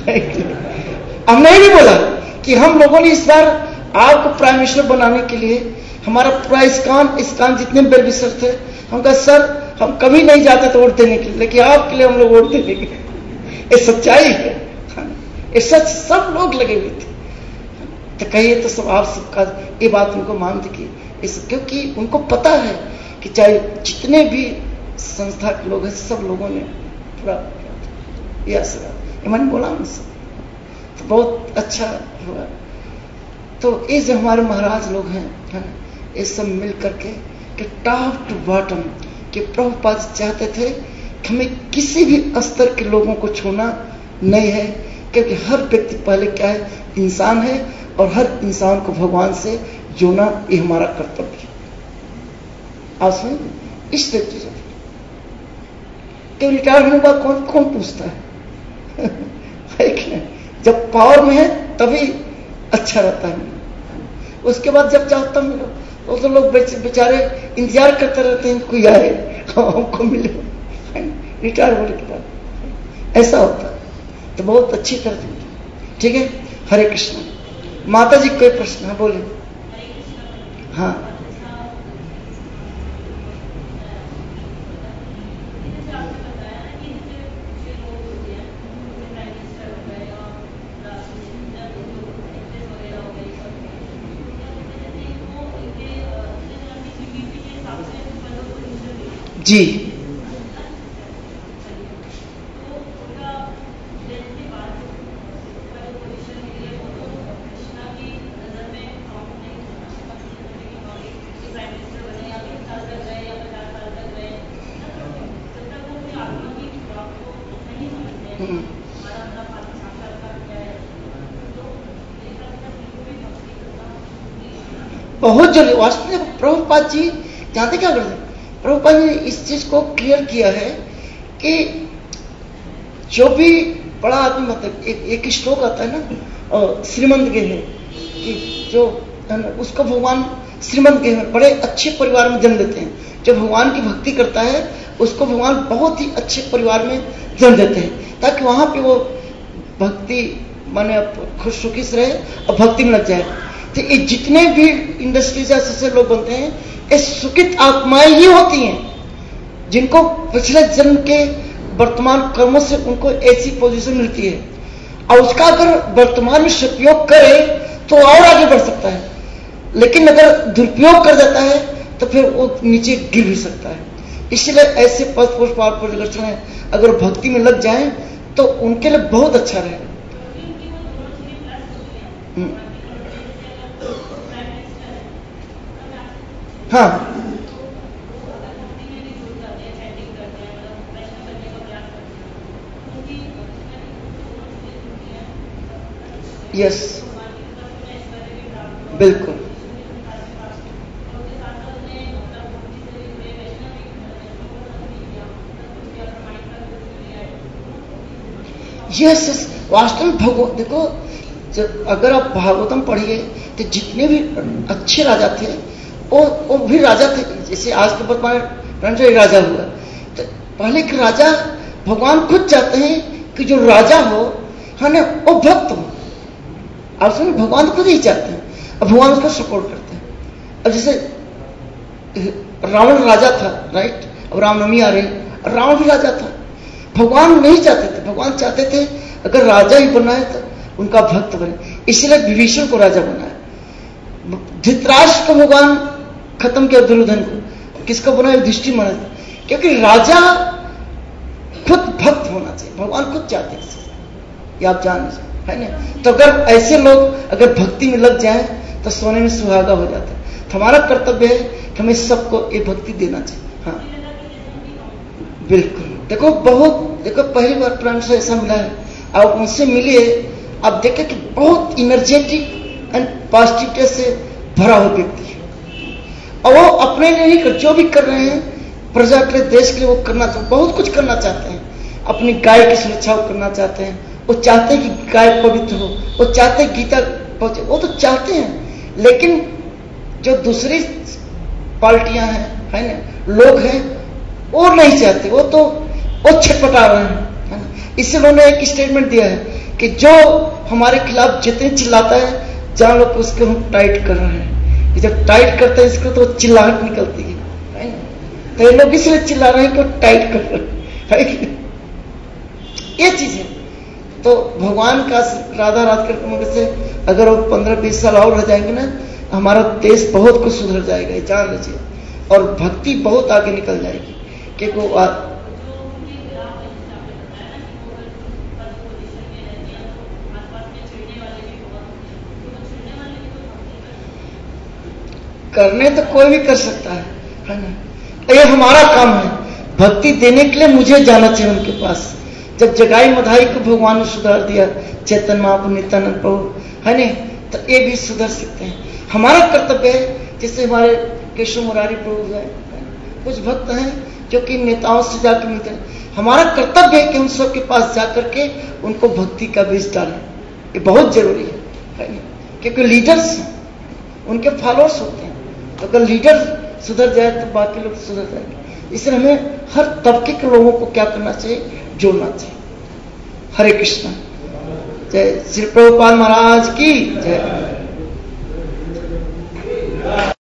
Speaker 1: हमने नहीं बोला कि हम लोगों ने इस बार आपको प्राइम मिनिस्टर बनाने के लिए हमारा पूरा इसकान इसकान जितने बेनिफिशियर थे, हम कहा सर हम कभी नहीं जाते तो वोट देने के लिए, लेकिन आपके लिए हम लोग वोट देने के लिए। ये सच्चाई है, ये सच, सब लोग लगे हुए थे। तो कहिए तो सब आप सबका ये बात उनको मानते कि इस, क्योंकि उनको पता है कि चाहे जितने भी संस्था के लोग हैं सब लोगों ने पूरा ये आशीर्वाद मैंने बोला उनसे, तो बहुत अच्छा हुआ। तो ये जो हमारे महाराज लोग हैं, है ना, ये सब मिल करके कि टॉप टू बॉटम कि प्रभुपाद चाहते थे कि हमें किसी भी स्तर के लोगों को छूना नहीं है, क्योंकि हर व्यक्ति पहले क्या है, इंसान है, और हर इंसान को भगवान से जोड़ना ये हमारा कर्तव्य है। आप समझ इस व्यक्ति से कि रिटायर होने के बाद कौन कौन पूछता है, है कि जब पावर में है तभी अच्छा रहता है। उसके बाद जब चाहता मिलो वो तो लोग बेचारे इंतजार करते रहते हैं कोई आए हमको मिले, रिटायर होने के बाद ऐसा होता है। तो बहुत अच्छी तरह, ठीक है। हरे कृष्ण। माता जी कोई प्रश्न है, बोले। हाँ जी हम्म। बहुत जल्दी वास्तव में प्रभुपाद जी जानते क्या करते, प्रभुपाद जी ने इस चीज को क्लियर किया है कि जो भी बड़ा आदमी, मतलब एक, एक श्लोक आता है ना और श्रीमंत के हैं कि जो उसको भगवान श्रीमंत के हैं बड़े अच्छे परिवार में जन्म देते हैं। जो भगवान की भक्ति करता है उसको भगवान बहुत ही अच्छे परिवार में जन्म देते हैं ताकि वहां पे वो भक्ति माने खुश सुखी से रहे और भक्ति में लग जाए। तो ये जितने भी इंडस्ट्रीज ऐसे लोग बनते हैं ये सुखित आत्माएं ही होती हैं जिनको पिछले जन्म के वर्तमान कर्मों से उनको ऐसी पोजीशन मिलती है और उसका अगर वर्तमान में सदुपयोग करे तो और आगे बढ़ सकता है, लेकिन अगर दुरुपयोग कर देता है तो फिर वो नीचे गिर भी सकता है। इसलिए ऐसे पथ पुष्प परिदर्शन है अगर भक्ति में लग जाएं तो उनके लिए बहुत अच्छा रहेगा। हाँ यस बिल्कुल यस वास्तव में भगवान देखो, जब अगर आप भागवतम पढ़िए तो जितने भी अच्छे राजा थे वो वो भी राजा थे। जैसे आज के वर्तमान जो राजा हुआ तो पहले के राजा भगवान खुद चाहते हैं कि जो राजा हो है ना वो भक्त हो, और उसमें भगवान खुद ही चाहते हैं और भगवान उसको सपोर्ट करते हैं। अब जैसे रावण राजा था, राइट, अब रामनवमी आ रही, रावण भी राजा था। भगवान नहीं चाहते थे, भगवान चाहते थे अगर राजा ही बना है तो उनका भक्त बने, इसलिए विभीषण को राजा बनाया। धृतराष्ट्र को भगवान खत्म किया, दुर्योधन को किसको बनाया, युधिष्ठिर महाराज, क्योंकि राजा खुद भक्त होना चाहिए, भगवान खुद चाहते हैं ये आप जान है ना। तो अगर ऐसे लोग अगर भक्ति में लग जाएं तो सोने में सुहागा हो जाता है। तो हमारा कर्तव्य है कि हमें सबको ये भक्ति देना चाहिए। हाँ बिल्कुल, देखो बहुत देखो पहली बार प्राण से ऐसा मिला है, आप उनसे मिलिए, आप देखें कि बहुत इनर्जेटिक एंड पॉजिटिविटी से भरा हुआ व्यक्ति है और वो अपने लिए नहीं कर, जो भी कर रहे हैं प्रजा के लिए, देश के लिए वो करना चाहते, बहुत कुछ करना चाहते हैं। अपनी गाय की सुरक्षा वो करना चाहते हैं, वो चाहते हैं कि गाय पवित्र हो, वो चाहते हैं गीता पहुंचे, वो तो चाहते हैं। लेकिन जो दूसरी पार्टियां हैं है ना, लोग हैं, वो नहीं चाहते, वो तो वो छटपटा रहे हैं, है ना। इससे उन्होंने एक स्टेटमेंट दिया है कि जो हमारे खिलाफ जितने चिल्लाता है जान लो उसको हम टाइट कर रहे हैं। जब टाइट करते हैं इसको तो चिल्लाहट निकलती है, है ना। तो ये लोग इसलिए चिल्ला रहे हैं कि वो टाइट कर रहे हैं, ये चीज है। तो भगवान का राधा राधिका से अगर वो पंद्रह बीस साल और रह जाएंगे ना, हमारा देश बहुत कुछ सुधर जाएगा, जान लीजिए, और भक्ति बहुत आगे निकल जाएगी। क्योंकि वो आ... करने तो कोई भी कर सकता है, है ना। ये हमारा काम है, भक्ति देने के लिए मुझे जाना चाहिए उनके पास। जब जगाई मधाई को भगवान ने सुधार दिया, चैतन्य महाप्रभु, नित्यानंद प्रभु, है ना, तो ये भी सुधर सकते हैं। हमारा कर्तव्य है, जैसे हमारे कृष्ण मुरारी प्रभु है, कुछ भक्त हैं जो कि नेताओं से जाकर मिलते हैं। हमारा कर्तव्य है कि हम सबके पास जाकर के उनको भक्ति का बीज डालें, ये बहुत जरूरी है, है ना। क्योंकि लीडर्स उनके फॉलोअर्स होते हैं, तो अगर लीडर सुधर जाए तो बाकी लोग सुधर जाएंगे। इसलिए हमें हर तबके के लोगों को क्या करना चाहिए, जोड़ना चाहिए। हरे कृष्ण, जय श्री प्रभुपाद महाराज की जय।